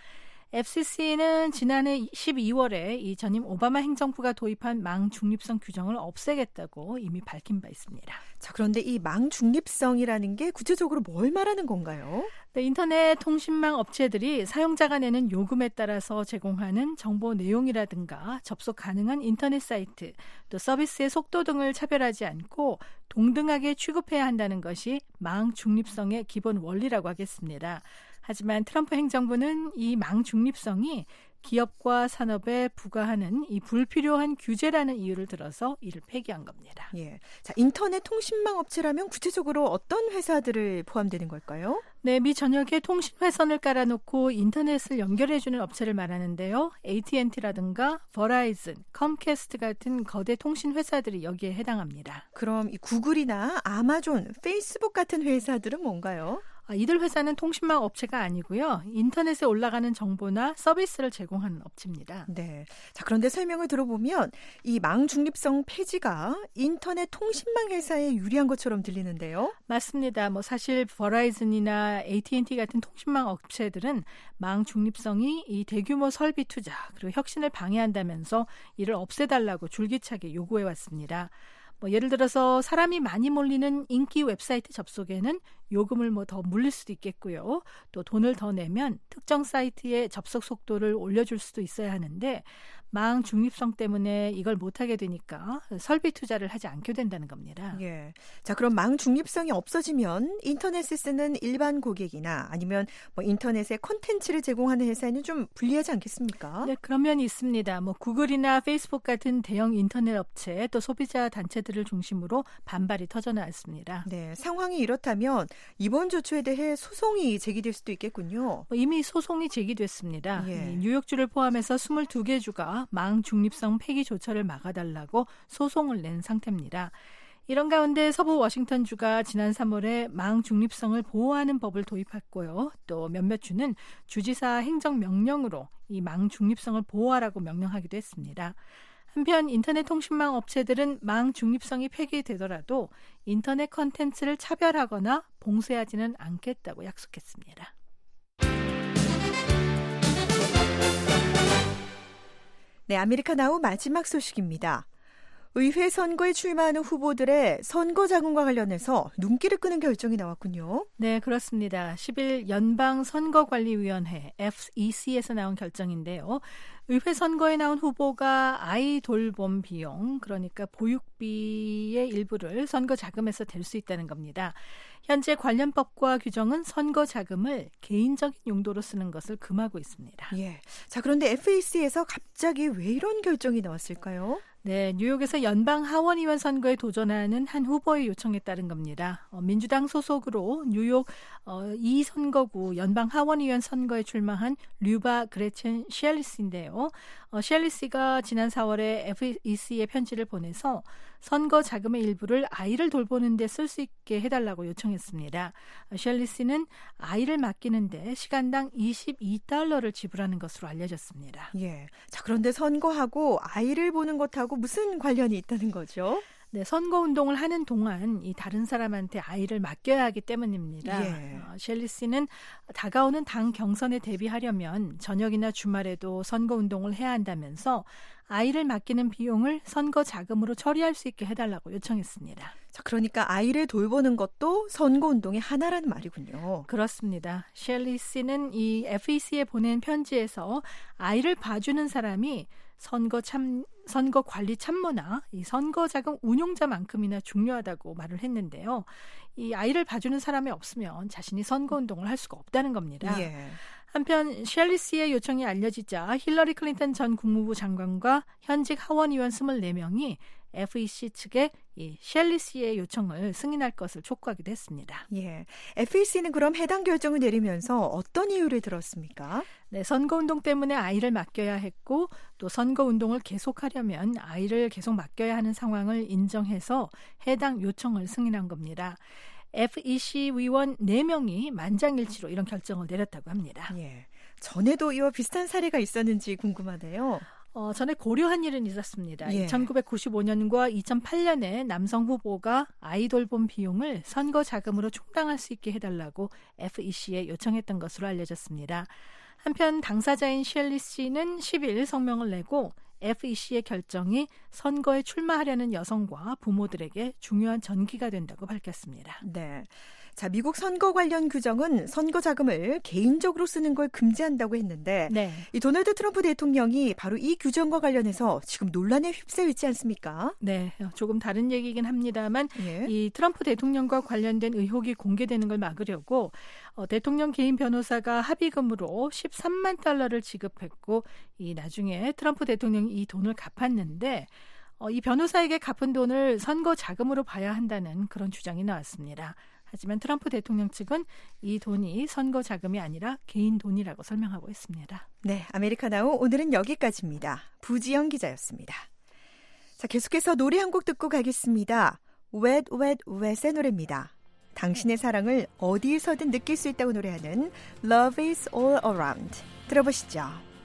FCC는 지난해 12월에 이 전임 오바마 행정부가 도입한 망 중립성 규정을 없애겠다고 이미 밝힌 바 있습니다. 자, 그런데 이 망 중립성이라는 게 구체적으로 뭘 말하는 건가요? 네, 인터넷 통신망 업체들이 사용자가 내는 요금에 따라서 제공하는 정보 내용이라든가 접속 가능한 인터넷 사이트, 또 서비스의 속도 등을 차별하지 않고 동등하게 취급해야 한다는 것이 망 중립성의 기본 원리라고 하겠습니다. 하지만 트럼프 행정부는 이 망 중립성이 기업과 산업에 부과하는 이 불필요한 규제라는 이유를 들어서 이를 폐기한 겁니다. 예. 자, 인터넷 통신망 업체라면 구체적으로 어떤 회사들을 포함되는 걸까요? 네, 미 전역에 통신 회선을 깔아놓고 인터넷을 연결해주는 업체를 말하는데요. AT&T라든가 버라이즌, 컴캐스트 같은 거대 통신 회사들이 여기에 해당합니다. 그럼 이 구글이나 아마존, 페이스북 같은 회사들은 뭔가요? 이들 회사는 통신망 업체가 아니고요. 인터넷에 올라가는 정보나 서비스를 제공하는 업체입니다. 네. 자, 그런데 설명을 들어보면 이 망 중립성 폐지가 인터넷 통신망 회사에 유리한 것처럼 들리는데요. 맞습니다. 사실 버라이즌이나 AT&T 같은 통신망 업체들은 망 중립성이 이 대규모 설비 투자 그리고 혁신을 방해한다면서 이를 없애달라고 줄기차게 요구해 왔습니다. 예를 들어서 사람이 많이 몰리는 인기 웹사이트 접속에는 요금을 더 물릴 수도 있겠고요. 또 돈을 더 내면 특정 사이트의 접속 속도를 올려줄 수도 있어야 하는데 망 중립성 때문에 이걸 못하게 되니까 설비 투자를 하지 않게 된다는 겁니다. 예. 자, 그럼 망 중립성이 없어지면 인터넷을 쓰는 일반 고객이나 아니면 인터넷에 콘텐츠를 제공하는 회사에는 좀 불리하지 않겠습니까? 네, 그런 면이 있습니다. 구글이나 페이스북 같은 대형 인터넷 업체 또 소비자 단체들을 중심으로 반발이 터져나왔습니다. 네, 상황이 이렇다면 이번 조처에 대해 소송이 제기될 수도 있겠군요. 이미 소송이 제기됐습니다. 예. 뉴욕주를 포함해서 22개 주가 망 중립성 폐기 조처를 막아달라고 소송을 낸 상태입니다. 이런 가운데 서부 워싱턴주가 지난 3월에 망 중립성을 보호하는 법을 도입했고요. 또 몇몇 주는 주지사 행정명령으로 이 망 중립성을 보호하라고 명령하기도 했습니다. 한편 인터넷 통신망 업체들은 망 중립성이 폐기되더라도 인터넷 콘텐츠를 차별하거나 봉쇄하지는 않겠다고 약속했습니다. 네, 아메리카나우 마지막 소식입니다. 의회 선거에 출마하는 후보들의 선거 자금과 관련해서 눈길을 끄는 결정이 나왔군요. 네, 그렇습니다. 10일 연방선거관리위원회 FEC에서 나온 결정인데요. 의회 선거에 나온 후보가 아이 돌봄 비용, 그러니까 보육비의 일부를 선거 자금에서 댈 수 있다는 겁니다. 현재 관련 법과 규정은 선거 자금을 개인적인 용도로 쓰는 것을 금하고 있습니다. 예. 자, 그런데 FEC에서 갑자기 왜 이런 결정이 나왔을까요? 네, 뉴욕에서 연방 하원의원 선거에 도전하는 한 후보의 요청에 따른 겁니다. 민주당 소속으로 뉴욕 2선거구 연방 하원의원 선거에 출마한 류바 그레첸 쉘리스인데요. 쉘리스가 지난 4월에 FEC에 편지를 보내서 선거 자금의 일부를 아이를 돌보는 데 쓸 수 있게 해달라고 요청했습니다. 쉘리스는 아이를 맡기는데 시간당 $22를 지불하는 것으로 알려졌습니다. 예. 자, 그런데 선거하고 아이를 보는 것하고 무슨 관련이 있다는 거죠? 네, 선거운동을 하는 동안 이 다른 사람한테 아이를 맡겨야 하기 때문입니다. 예. 셸리씨는 다가오는 당 경선에 대비하려면 저녁이나 주말에도 선거운동을 해야 한다면서 아이를 맡기는 비용을 선거 자금으로 처리할 수 있게 해달라고 요청했습니다. 자, 그러니까 아이를 돌보는 것도 선거운동의 하나라는 말이군요. 그렇습니다. 셸리씨는 이 FEC에 보낸 편지에서 아이를 봐주는 사람이 선거 관리 참모나 이 선거 자금 운용자만큼이나 중요하다고 말을 했는데요. 이 아이를 봐주는 사람이 없으면 자신이 선거 운동을 할 수가 없다는 겁니다. 예. 한편 셸리씨의 요청이 알려지자 힐러리 클린턴 전 국무부 장관과 현직 하원의원 24명이 FEC 측에 이 셸리씨의 요청을 승인할 것을 촉구하기도 했습니다. 예, FEC는 그럼 해당 결정을 내리면서 어떤 이유를 들었습니까? 네, 선거운동 때문에 아이를 맡겨야 했고 또 선거운동을 계속하려면 아이를 계속 맡겨야 하는 상황을 인정해서 해당 요청을 승인한 겁니다. FEC 위원 4명이 만장일치로 이런 결정을 내렸다고 합니다. 예, 전에도 이와 비슷한 사례가 있었는지 궁금하네요. 전에 고려한 일은 있었습니다. 예. 1995년과 2008년에 남성 후보가 아이 돌봄 비용을 선거 자금으로 충당할 수 있게 해달라고 FEC에 요청했던 것으로 알려졌습니다. 한편 당사자인 셸리 씨는 10일 성명을 내고 FEC의 결정이 선거에 출마하려는 여성과 부모들에게 중요한 전기가 된다고 밝혔습니다. 네. 자, 미국 선거 관련 규정은 선거 자금을 개인적으로 쓰는 걸 금지한다고 했는데 네. 이 도널드 트럼프 대통령이 바로 이 규정과 관련해서 지금 논란에 휩싸여 있지 않습니까? 네, 조금 다른 얘기긴 합니다만 예. 이 트럼프 대통령과 관련된 의혹이 공개되는 걸 막으려고 대통령 개인 변호사가 합의금으로 13만 달러를 지급했고 이 나중에 트럼프 대통령이 이 돈을 갚았는데 이 변호사에게 갚은 돈을 선거 자금으로 봐야 한다는 그런 주장이 나왔습니다. 하지만 트럼프 대통령 측은 이 돈이 선거 자금이 아니라 개인 돈이라고 설명하고 있습니다. 네, 아메리카나우 오늘은 여기까지입니다. 부지영 기자였습니다. 자, 계속해서 노래 한 곡 듣고 가겠습니다. Wet Wet Wet의 노래입니다. 당신의 사랑을 어디에서든 느낄 수 있다고 노래하는 Love is All Around. 들어보시죠.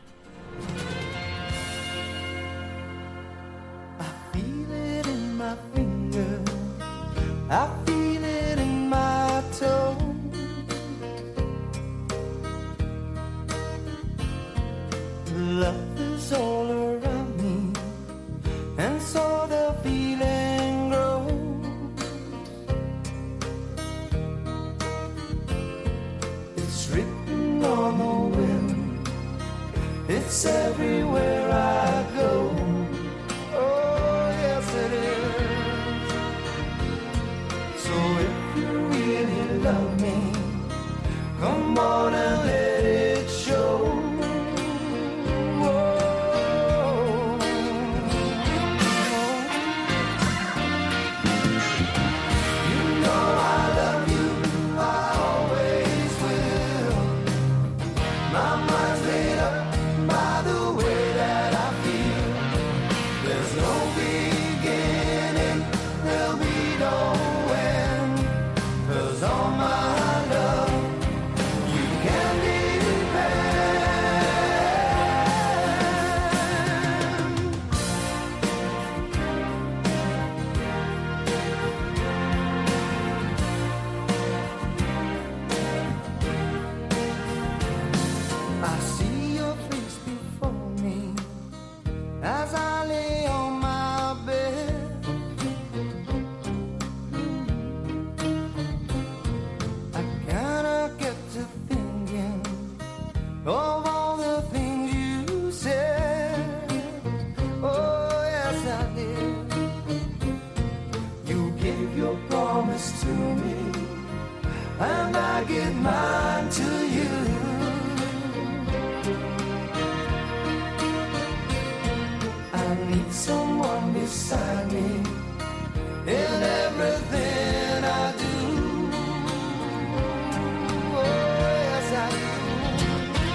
I feel it in my finger. I feel it in my toe. Love is all around me, and so the feeling grows. It's written on the wind, it's everywhere I go. Oh, yes it is. So if you really love me, come on and let it show. Whoa. You know I love you, I always will. My mind's made up by the way that I feel. There's no beginning, there'll be no end. 'Cause all my love, you can depend. I see your face before me as I lay on my bed. I kinda get to thinking of all the things you said. Oh, yes, I did. You gave your promise to me, and I give mine to you. I need someone beside me in everything I do. Oh, yes, I do.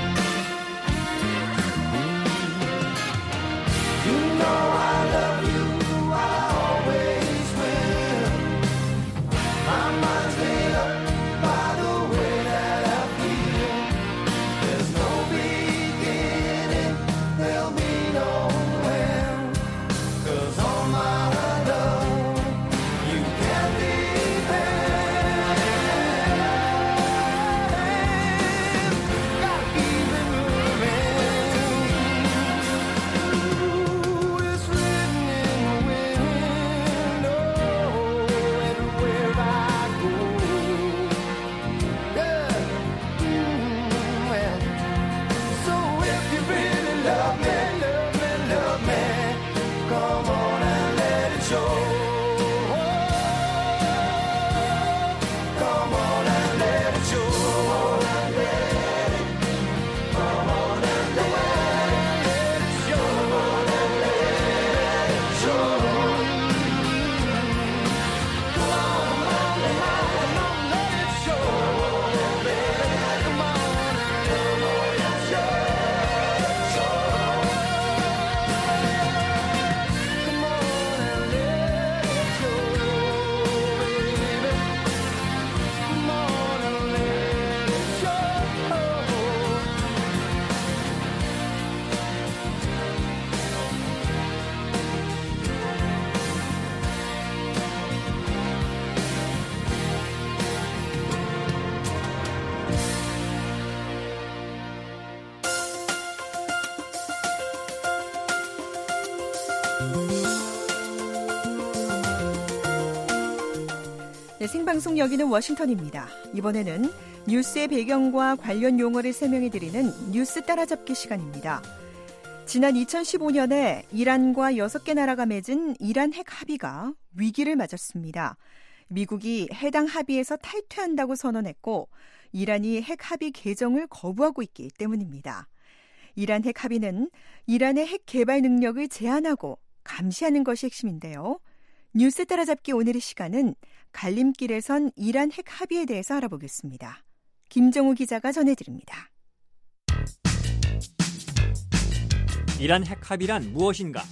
You know I love you, I always will. My mind's made up by the way that I feel. There's no beginning, there'll be no end. 'Cause all my 네, 생방송 여기는 워싱턴입니다. 이번에는 뉴스의 배경과 관련 용어를 설명해드리는 뉴스 따라잡기 시간입니다. 지난 2015년에 이란과 6개 나라가 맺은 이란 핵 합의가 위기를 맞았습니다. 미국이 해당 합의에서 탈퇴한다고 선언했고 이란이 핵 합의 개정을 거부하고 있기 때문입니다. 이란 핵 합의는 이란의 핵 개발 능력을 제한하고 감시하는 것이 핵심인데요. 뉴스 따라잡기 오늘의 시간은 갈림길에 선 이란 핵 합의에 대해서 알아보겠습니다. 김정우 기자가 전해드립니다. 이란 핵 합의란 무엇인가?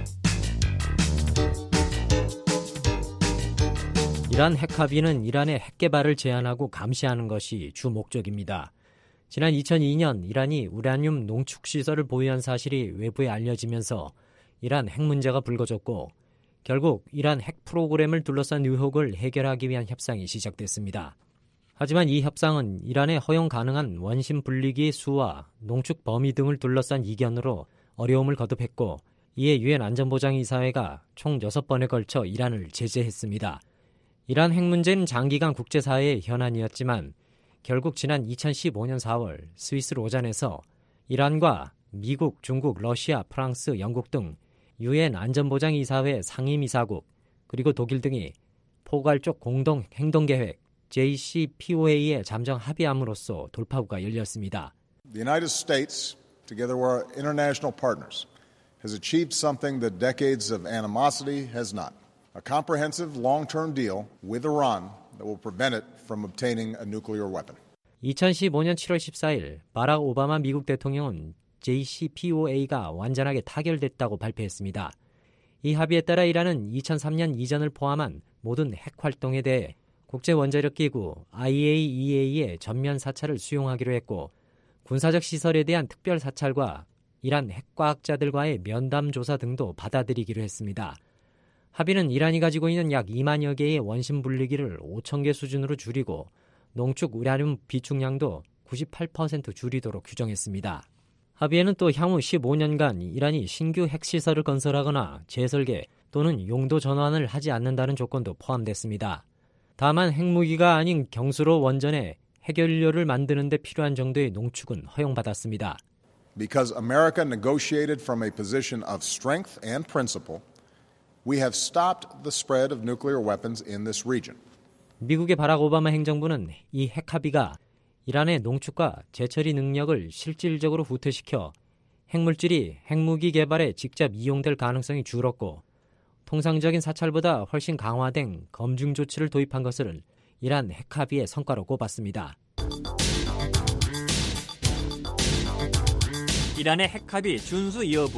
이란 핵 합의는 이란의 핵 개발을 제한하고 감시하는 것이 주 목적입니다. 지난 2002년 이란이 우라늄 농축 시설을 보유한 사실이 외부에 알려지면서 이란 핵 문제가 불거졌고 결국 이란 핵 프로그램을 둘러싼 의혹을 해결하기 위한 협상이 시작됐습니다. 하지만 이 협상은 이란의 허용 가능한 원심 분리기의 수와 농축 범위 등을 둘러싼 이견으로 어려움을 거듭했고 이에 유엔 안전보장이사회가 총 6번에 걸쳐 이란을 제재했습니다. 이란 핵 문제는 장기간 국제사회의 현안이었지만 결국 지난 2015년 4월 스위스 로잔에서 이란과 미국, 중국, 러시아, 프랑스, 영국 등 유엔 안전보장이사회 상임이사국 그리고 독일 등이 포괄적 공동 행동계획 JCPOA에 잠정 합의함으로써 돌파구가 열렸습니다. The United States, together with our international partners, has achieved something that decades of animosity has not. A comprehensive long-term deal with Iran that will prevent it from obtaining a nuclear weapon. 2015년 7월 14일 바락 오바마 미국 대통령은 JCPOA가 완전하게 타결됐다고 발표했습니다. 이 합의에 따라 이란은 2003년 이전을 포함한 모든 핵 활동에 대해 국제원자력기구 IAEA의 전면 사찰을 수용하기로 했고 군사적 시설에 대한 특별 사찰과 이란 핵과학자들과의 면담 조사 등도 받아들이기로 했습니다. 합의는 이란이 가지고 있는 약 2만여 개의 원심 분리기를 5천 개 수준으로 줄이고 농축 우라늄 비축량도 98% 줄이도록 규정했습니다. 합의에는 또 향후 15년간 이란이 신규 핵시설을 건설하거나 재설계 또는 용도 전환을 하지 않는다는 조건도 포함됐습니다. 다만 핵무기가 아닌 경수로 원전에 핵연료를 만드는 데 필요한 정도의 농축은 허용받았습니다. Because America negotiated from a position of strength and principle, we have stopped the spread of nuclear weapons in this region. 미국의 바락 오바마 행정부는 이 핵 합의가 이란의 농축과 재처리 능력을 실질적으로 후퇴시켜 핵물질이 핵무기 개발에 직접 이용될 가능성이 줄었고 통상적인 사찰보다 훨씬 강화된 검증 조치를 도입한 것을 이란 핵 합의의 성과로 꼽았습니다. 이란의 핵 합의 준수 여부.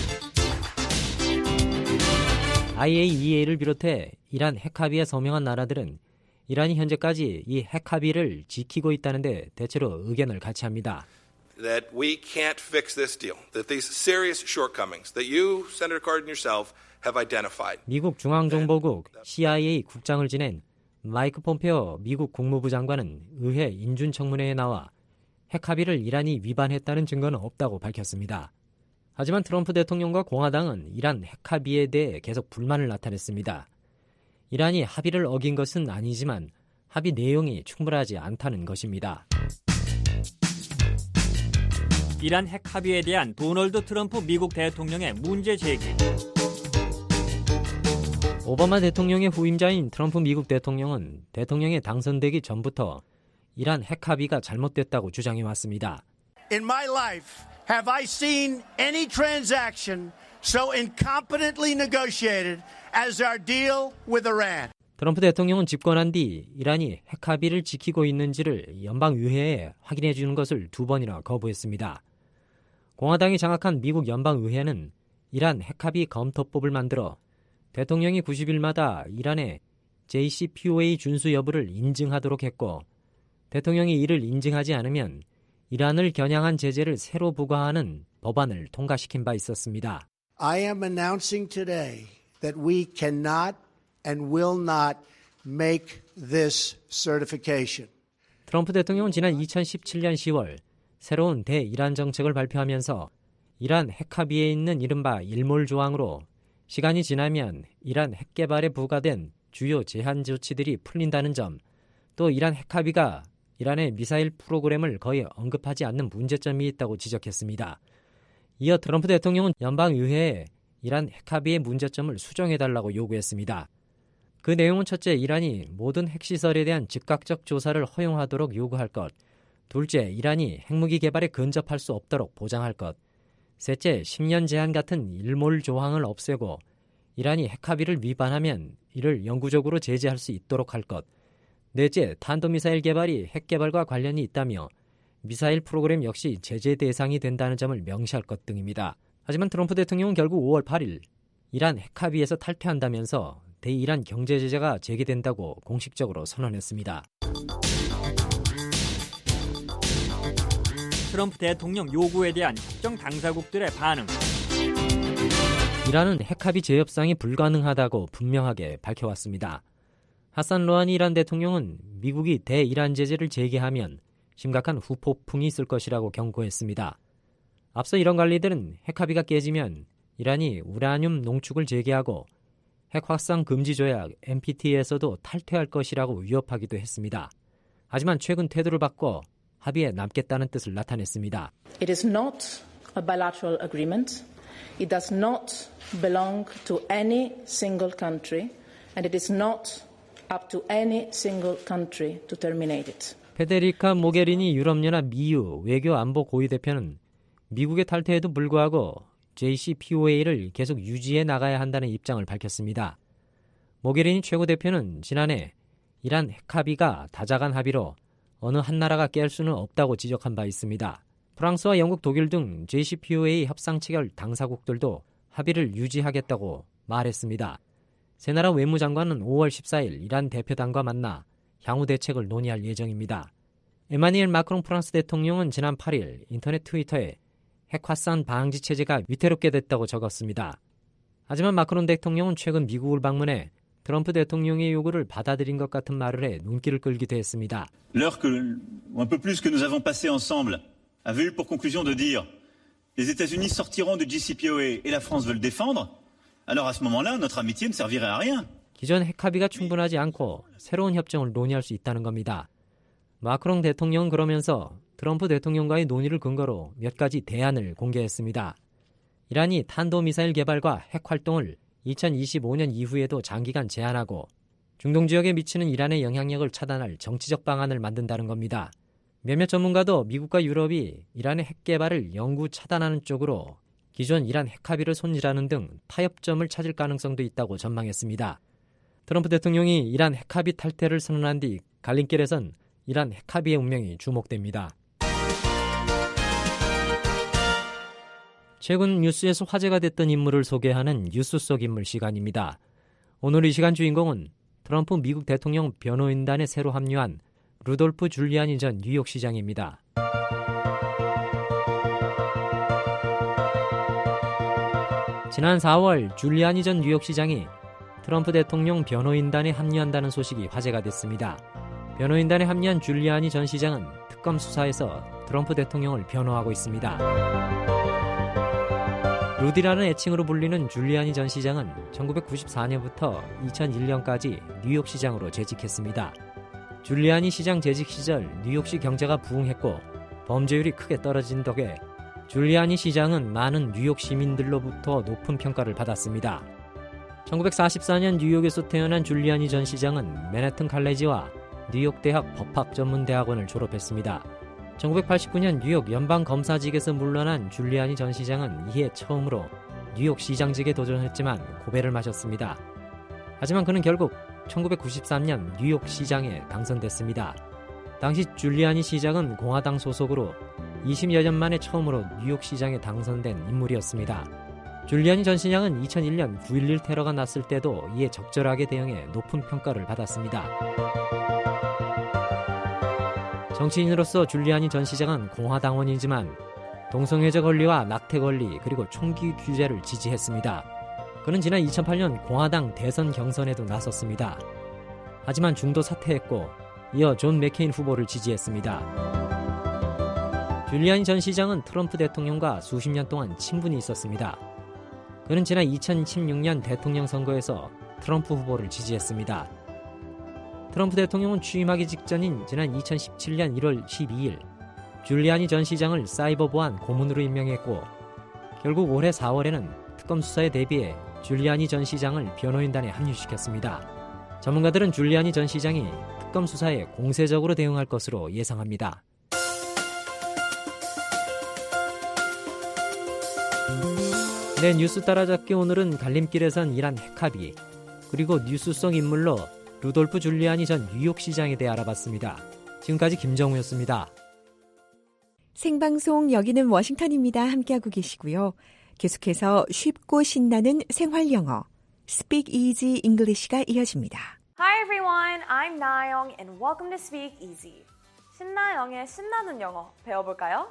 IAEA를 비롯해 이란 핵 합의에 서명한 나라들은 이란이 현재까지 이 핵 합의를 지키고 있다는데 대체로 의견을 같이 합니다. That we can't fix this deal. That these serious shortcomings that you, Senator Cardin yourself, have identified. 미국 중앙정보국 CIA 국장을 지낸 마이크 폼페오 미국 국무부 장관은 의회 인준청문회에 나와 핵 합의를 이란이 위반했다는 증거는 없다고 밝혔습니다. 하지만 트럼프 대통령과 공화당은 이란 핵 합의에 대해 계속 불만을 나타냈습니다. 이란이 합의를 어긴 것은 아니지만 합의 내용이 충분하지 않다는 것입니다. 이란 핵 합의에 대한 도널드 트럼프 미국 대통령의 문제 제기. 오바마 대통령의 후임자인 트럼프 미국 대통령은 대통령에 당선되기 전부터 이란 핵 합의가 잘못됐다고 주장해왔습니다. In my life, have I seen any transaction so incompetently negotiated as our deal with Iran? 트럼프 대통령은 집권한 뒤 이란이 핵 합의를 지키고 있는지를 연방의회에 확인해 주는 것을 2번이나 거부했습니다. 공화당이 장악한 미국 연방의회는 이란 핵 합의 검토법을 만들어 대통령이 90일마다 이란의 JCPOA 준수 여부를 인증하도록 했고 대통령이 이를 인증하지 않으면 이란을 겨냥한 제재를 새로 부과하는 법안을 통과시킨 바 있었습니다. I am announcing today that we cannot and will not make this certification. 트럼프 대통령은 지난 2017년 10월 새로운 대이란 정책을 발표하면서 이란 핵 합의에 있는 이른바 일몰 조항으로 시간이 지나면 이란 핵 개발에 부과된 주요 제한 조치들이 풀린다는 점, 또 이란 핵 합의가 이란의 미사일 프로그램을 거의 언급하지 않는 문제점이 있다고 지적했습니다. 이어 트럼프 대통령은 연방의회에 이란 핵 합의의 문제점을 수정해달라고 요구했습니다. 그 내용은 첫째, 이란이 모든 핵시설에 대한 즉각적 조사를 허용하도록 요구할 것, 둘째, 이란이 핵무기 개발에 근접할 수 없도록 보장할 것, 셋째, 10년 제한 같은 일몰 조항을 없애고 이란이 핵 합의를 위반하면 이를 영구적으로 제재할 수 있도록 할 것, 넷째, 탄도미사일 개발이 핵 개발과 관련이 있다며 미사일 프로그램 역시 제재 대상이 된다는 점을 명시할 것 등입니다. 하지만 트럼프 대통령은 결국 5월 8일 이란 핵 합의에서 탈퇴한다면서 대이란 경제 제재가 재개된다고 공식적으로 선언했습니다. 트럼프 대통령 요구에 대한 협정 당사국들의 반응. 이란은 핵 합의 재협상이 불가능하다고 분명하게 밝혀왔습니다. 하산 로하니 이란 대통령은 미국이 대이란 제재를 재개하면 심각한 후폭풍이 있을 것이라고 경고했습니다. 앞서 이런 관리들은 핵 합의가 깨지면 이란이 우라늄 농축을 재개하고 핵 확산 금지 조약 NPT에서도 탈퇴할 것이라고 위협하기도 했습니다. 하지만 최근 태도를 바꿔 합의에 남겠다는 뜻을 나타냈습니다. It is not a bilateral agreement. It does not belong to any single country, and it is not up to any single country to terminate it. 페데리카 모게리니 유럽연합 EU 외교안보 고위대표는 미국의 탈퇴에도 불구하고 JCPOA를 계속 유지해 나가야 한다는 입장을 밝혔습니다. 모게리니 최고대표는 지난해 이란 핵 합의가 다자간 합의로 어느 한 나라가 깰 수는 없다고 지적한 바 있습니다. 프랑스와 영국, 독일 등 JCPOA 협상 체결 당사국들도 합의를 유지하겠다고 말했습니다. 세 나라 외무장관은 5월 14일 이란 대표단과 만나 향후 대책을 논의할 예정입니다. 에마니엘 마크롱 프랑스 대통령은 지난 8일 인터넷 트위터에 핵 확산 방지 체제가 위태롭게 됐다고 적었습니다. 하지만 마크롱 대통령은 최근 미국을 방문해 트럼프 대통령의 요구를 받아들인 것 같은 말을 해 눈길을 끌기도 했습니다. L'heure que, un peu plus que nous avons passé ensemble, avait eu pour conclusion de dire les États-Unis sortiront du JCPOA et la France veut le défendre. Alors à ce moment-là, notre amitié ne servirait à rien. 기존 핵 합의가 충분하지 않고 새로운 협정을 논의할 수 있다는 겁니다. 마크롱 대통령은 그러면서 트럼프 대통령과의 논의를 근거로 몇 가지 대안을 공개했습니다. 이란이 탄도미사일 개발과 핵 활동을 2025년 이후에도 장기간 제한하고 중동 지역에 미치는 이란의 영향력을 차단할 정치적 방안을 만든다는 겁니다. 몇몇 전문가도 미국과 유럽이 이란의 핵 개발을 영구 차단하는 쪽으로 기존 이란 핵 합의를 손질하는 등 타협점을 찾을 가능성도 있다고 전망했습니다. 트럼프 대통령이 이란 핵 합의 탈퇴를 선언한 뒤 갈림길에선 이란 핵 합의의 운명이 주목됩니다. 최근 뉴스에서 화제가 됐던 인물을 소개하는 뉴스 속 인물 시간입니다. 오늘 이 시간 주인공은 트럼프 미국 대통령 변호인단에 새로 합류한 루돌프 줄리아니 전 뉴욕시장입니다. 지난 4월 줄리아니 전 뉴욕시장이 트럼프 대통령 변호인단에 합류한다는 소식이 화제가 됐습니다. 변호인단에 합류한 줄리아니 전 시장은 특검 수사에서 트럼프 대통령을 변호하고 있습니다. 루디라는 애칭으로 불리는 줄리아니 전 시장은 1994년부터 2001년까지 뉴욕시장으로 재직했습니다. 줄리아니 시장 재직 시절 뉴욕시 경제가 부흥했고 범죄율이 크게 떨어진 덕에 줄리아니 시장은 많은 뉴욕 시민들로부터 높은 평가를 받았습니다. 1944년 뉴욕에서 태어난 줄리아니 전 시장은 맨해튼 칼레지와 뉴욕 대학 법학전문대학원을 졸업했습니다. 1989년 뉴욕 연방검사직에서 물러난 줄리아니 전 시장은 이해 처음으로 뉴욕 시장직에 도전했지만 고배를 마셨습니다. 하지만 그는 결국 1993년 뉴욕 시장에 당선됐습니다. 당시 줄리아니 시장은 공화당 소속으로 20여 년 만에 처음으로 뉴욕 시장에 당선된 인물이었습니다. 줄리아니 전 시장은 2001년 9.11 테러가 났을 때도 이에 적절하게 대응해 높은 평가를 받았습니다. 정치인으로서 줄리아니 전 시장은 공화당원이지만 동성애자 권리와 낙태 권리 그리고 총기 규제를 지지했습니다. 그는 지난 2008년 공화당 대선 경선에도 나섰습니다. 하지만 중도 사퇴했고 이어 존 맥케인 후보를 지지했습니다. 줄리아니 전 시장은 트럼프 대통령과 수십 년 동안 친분이 있었습니다. 그는 지난 2016년 대통령 선거에서 트럼프 후보를 지지했습니다. 트럼프 대통령은 취임하기 직전인 지난 2017년 1월 12일 줄리아니 전 시장을 사이버 보안 고문으로 임명했고 결국 올해 4월에는 특검 수사에 대비해 줄리아니 전 시장을 변호인단에 합류시켰습니다. 전문가들은 줄리아니 전 시장이 특검 수사에 공세적으로 대응할 것으로 예상합니다. 네, 뉴스 따라잡기 오늘은 갈림길에선 이란 핵합의 그리고 뉴스 속 인물로 루돌프 줄리아니 전 뉴욕시장에 대해 알아봤습니다. 지금까지 김정우였습니다. 생방송 여기는 워싱턴입니다. 함께하고 계시고요. 계속해서 쉽고 신나는 생활영어 Speak Easy English가 이어집니다. Hi everyone, I'm 나영 and welcome to Speak Easy. 신나영의 신나는 영어 배워볼까요?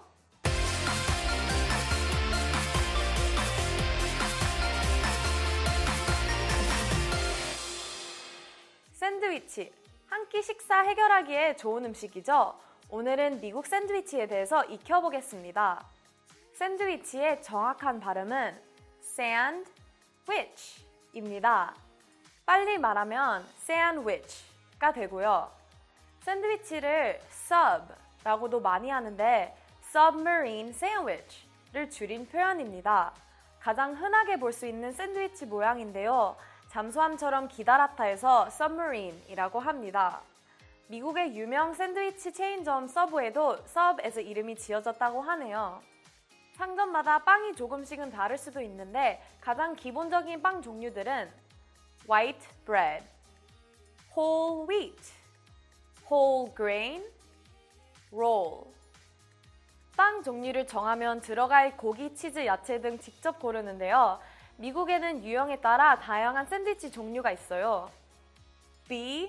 샌드위치, 한 끼 식사 해결하기에 좋은 음식이죠. 오늘은 미국 샌드위치에 대해서 익혀보겠습니다. 샌드위치의 정확한 발음은 sandwich입니다. 빨리 말하면 sandwich가 되고요. 샌드위치를 sub라고도 많이 하는데 submarine sandwich를 줄인 표현입니다. 가장 흔하게 볼 수 있는 샌드위치 모양인데요. 잠수함처럼 기다랗다해서 submarine이라고 합니다. 미국의 유명 샌드위치 체인점 서브에도 서브에서 이름이 지어졌다고 하네요. 상점마다 빵이 조금씩은 다를 수도 있는데 가장 기본적인 빵 종류들은 white bread, whole wheat, whole grain, roll. 빵 종류를 정하면 들어갈 고기, 치즈, 야채 등 직접 고르는데요. 미국에는 유형에 따라 다양한 샌드위치 종류가 있어요. BLT,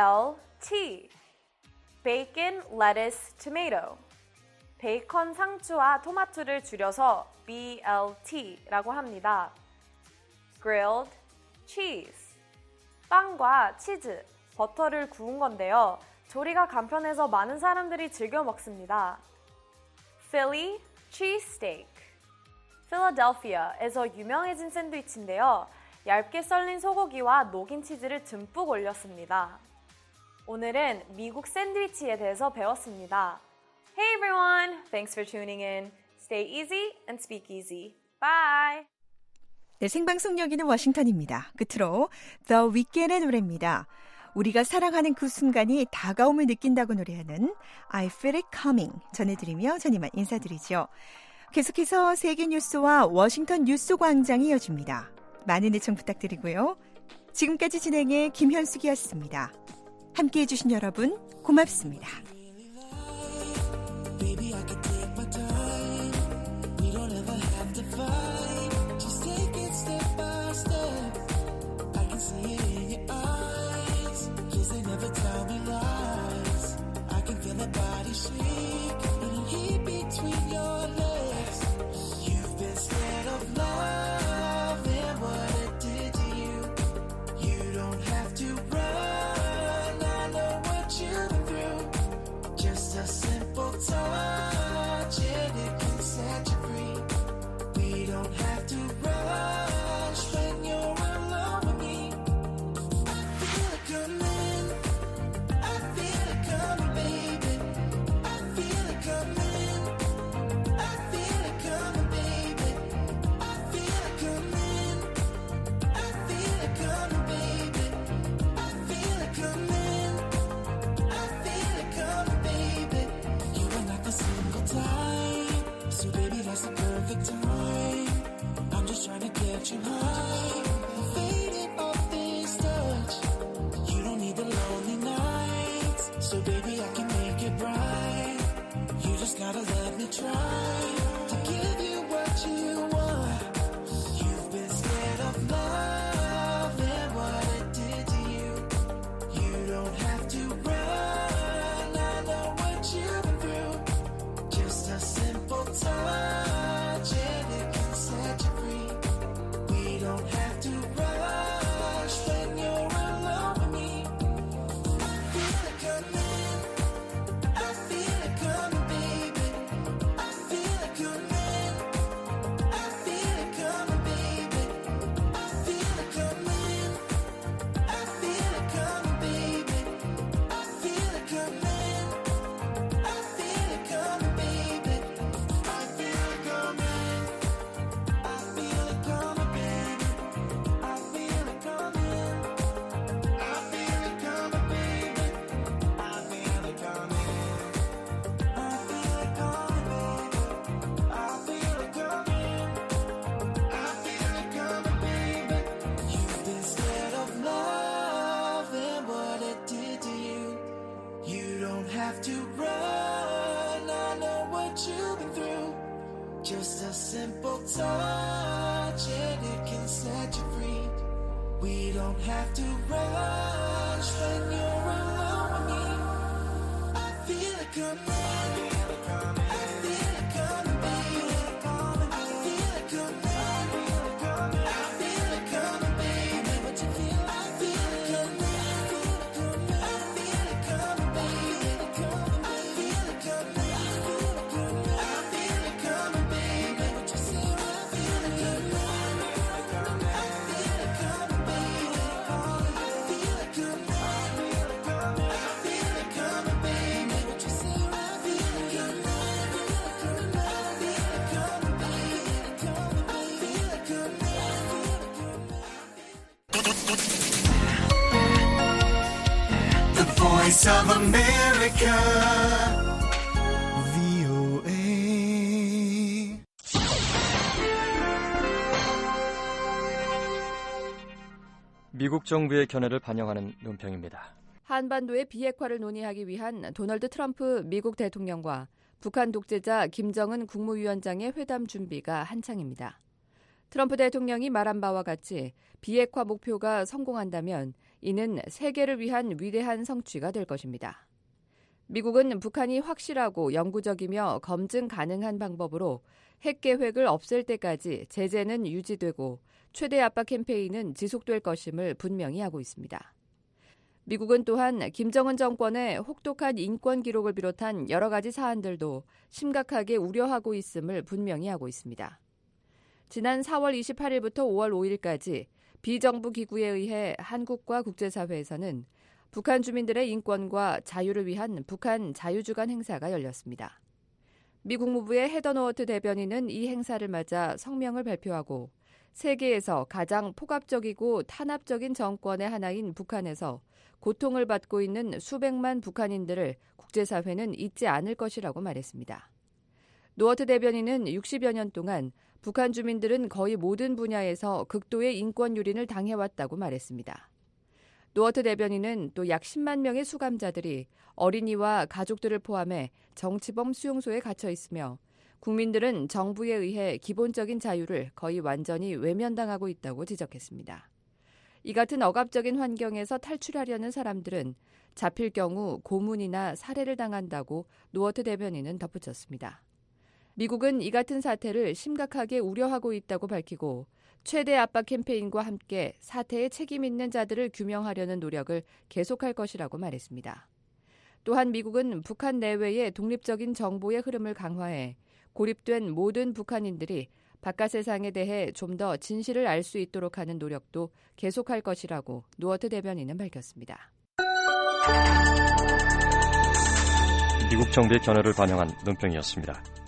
Bacon, Lettuce, Tomato. 베이컨, 상추와 토마토를 줄여서 BLT라고 합니다. Grilled Cheese, 빵과 치즈, 버터를 구운 건데요. 조리가 간편해서 많은 사람들이 즐겨 먹습니다. Philly Cheesesteak, 필라델피아에서 유명해진 샌드위치인데요. 얇게 썰린 소고기와 녹인 치즈를 듬뿍 올렸습니다. 오늘은 미국 샌드위치에 대해서 배웠습니다. Hey everyone! Thanks for tuning in. Stay easy and speak easy. Bye! 네, 생방송 여기는 워싱턴입니다. 끝으로 The Weeknd의 노래입니다. 우리가 사랑하는 그 순간이 다가옴을 느낀다고 노래하는 I Feel It Coming 전해드리며 전 이만 인사드리죠. 계속해서 세계 뉴스와 워싱턴 뉴스 광장이 이어집니다. 많은 애청 부탁드리고요. 지금까지 진행의 김현숙이었습니다. 함께해 주신 여러분 고맙습니다. simple touch and it can set you free. We don't have to rush when you're alone with me. I feel it coming. I feel it coming, baby. I feel it coming. I feel it coming, baby. What you feel? I feel it coming. I feel it coming, baby. I feel it coming. I feel it coming, baby. What you say? I feel it coming. I feel it coming, baby. I feel it coming. I feel it coming, baby. What you say? I feel it coming. The Voice of America, VOA. 미국 정부의 견해를 반영하는 논평입니다. 한반도의 비핵화를 논의하기 위한 도널드 트럼프 미국 대통령과 북한 독재자 김정은 국무위원장의 회담 준비가 한창입니다. 트럼프 대통령이 말한 바와 같이 비핵화 목표가 성공한다면 이는 세계를 위한 위대한 성취가 될 것입니다. 미국은 북한이 확실하고 영구적이며 검증 가능한 방법으로 핵 계획을 없앨 때까지 제재는 유지되고 최대 압박 캠페인은 지속될 것임을 분명히 하고 있습니다. 미국은 또한 김정은 정권의 혹독한 인권 기록을 비롯한 여러 가지 사안들도 심각하게 우려하고 있음을 분명히 하고 있습니다. 지난 4월 28일부터 5월 5일까지 비정부 기구에 의해 한국과 국제사회에서는 북한 주민들의 인권과 자유를 위한 북한 자유주간 행사가 열렸습니다. 미 국무부의 헤더 노어트 대변인은 이 행사를 맞아 성명을 발표하고 세계에서 가장 폭압적이고 탄압적인 정권의 하나인 북한에서 고통을 받고 있는 수백만 북한인들을 국제사회는 잊지 않을 것이라고 말했습니다. 노어트 대변인은 60여 년 동안 북한 주민들은 거의 모든 분야에서 극도의 인권 유린을 당해왔다고 말했습니다. 노어트 대변인은 또 약 10만 명의 수감자들이 어린이와 가족들을 포함해 정치범 수용소에 갇혀 있으며 국민들은 정부에 의해 기본적인 자유를 거의 완전히 외면당하고 있다고 지적했습니다. 이 같은 억압적인 환경에서 탈출하려는 사람들은 잡힐 경우 고문이나 살해를 당한다고 노어트 대변인은 덧붙였습니다. 미국은 이 같은 사태를 심각하게 우려하고 있다고 밝히고 최대 압박 캠페인과 함께 사태에 책임 있는 자들을 규명하려는 노력을 계속할 것이라고 말했습니다. 또한 미국은 북한 내외의 독립적인 정보의 흐름을 강화해 고립된 모든 북한인들이 바깥 세상에 대해 좀 더 진실을 알 수 있도록 하는 노력도 계속할 것이라고 노어트 대변인은 밝혔습니다. 미국 정부의 견해를 반영한 논평이었습니다.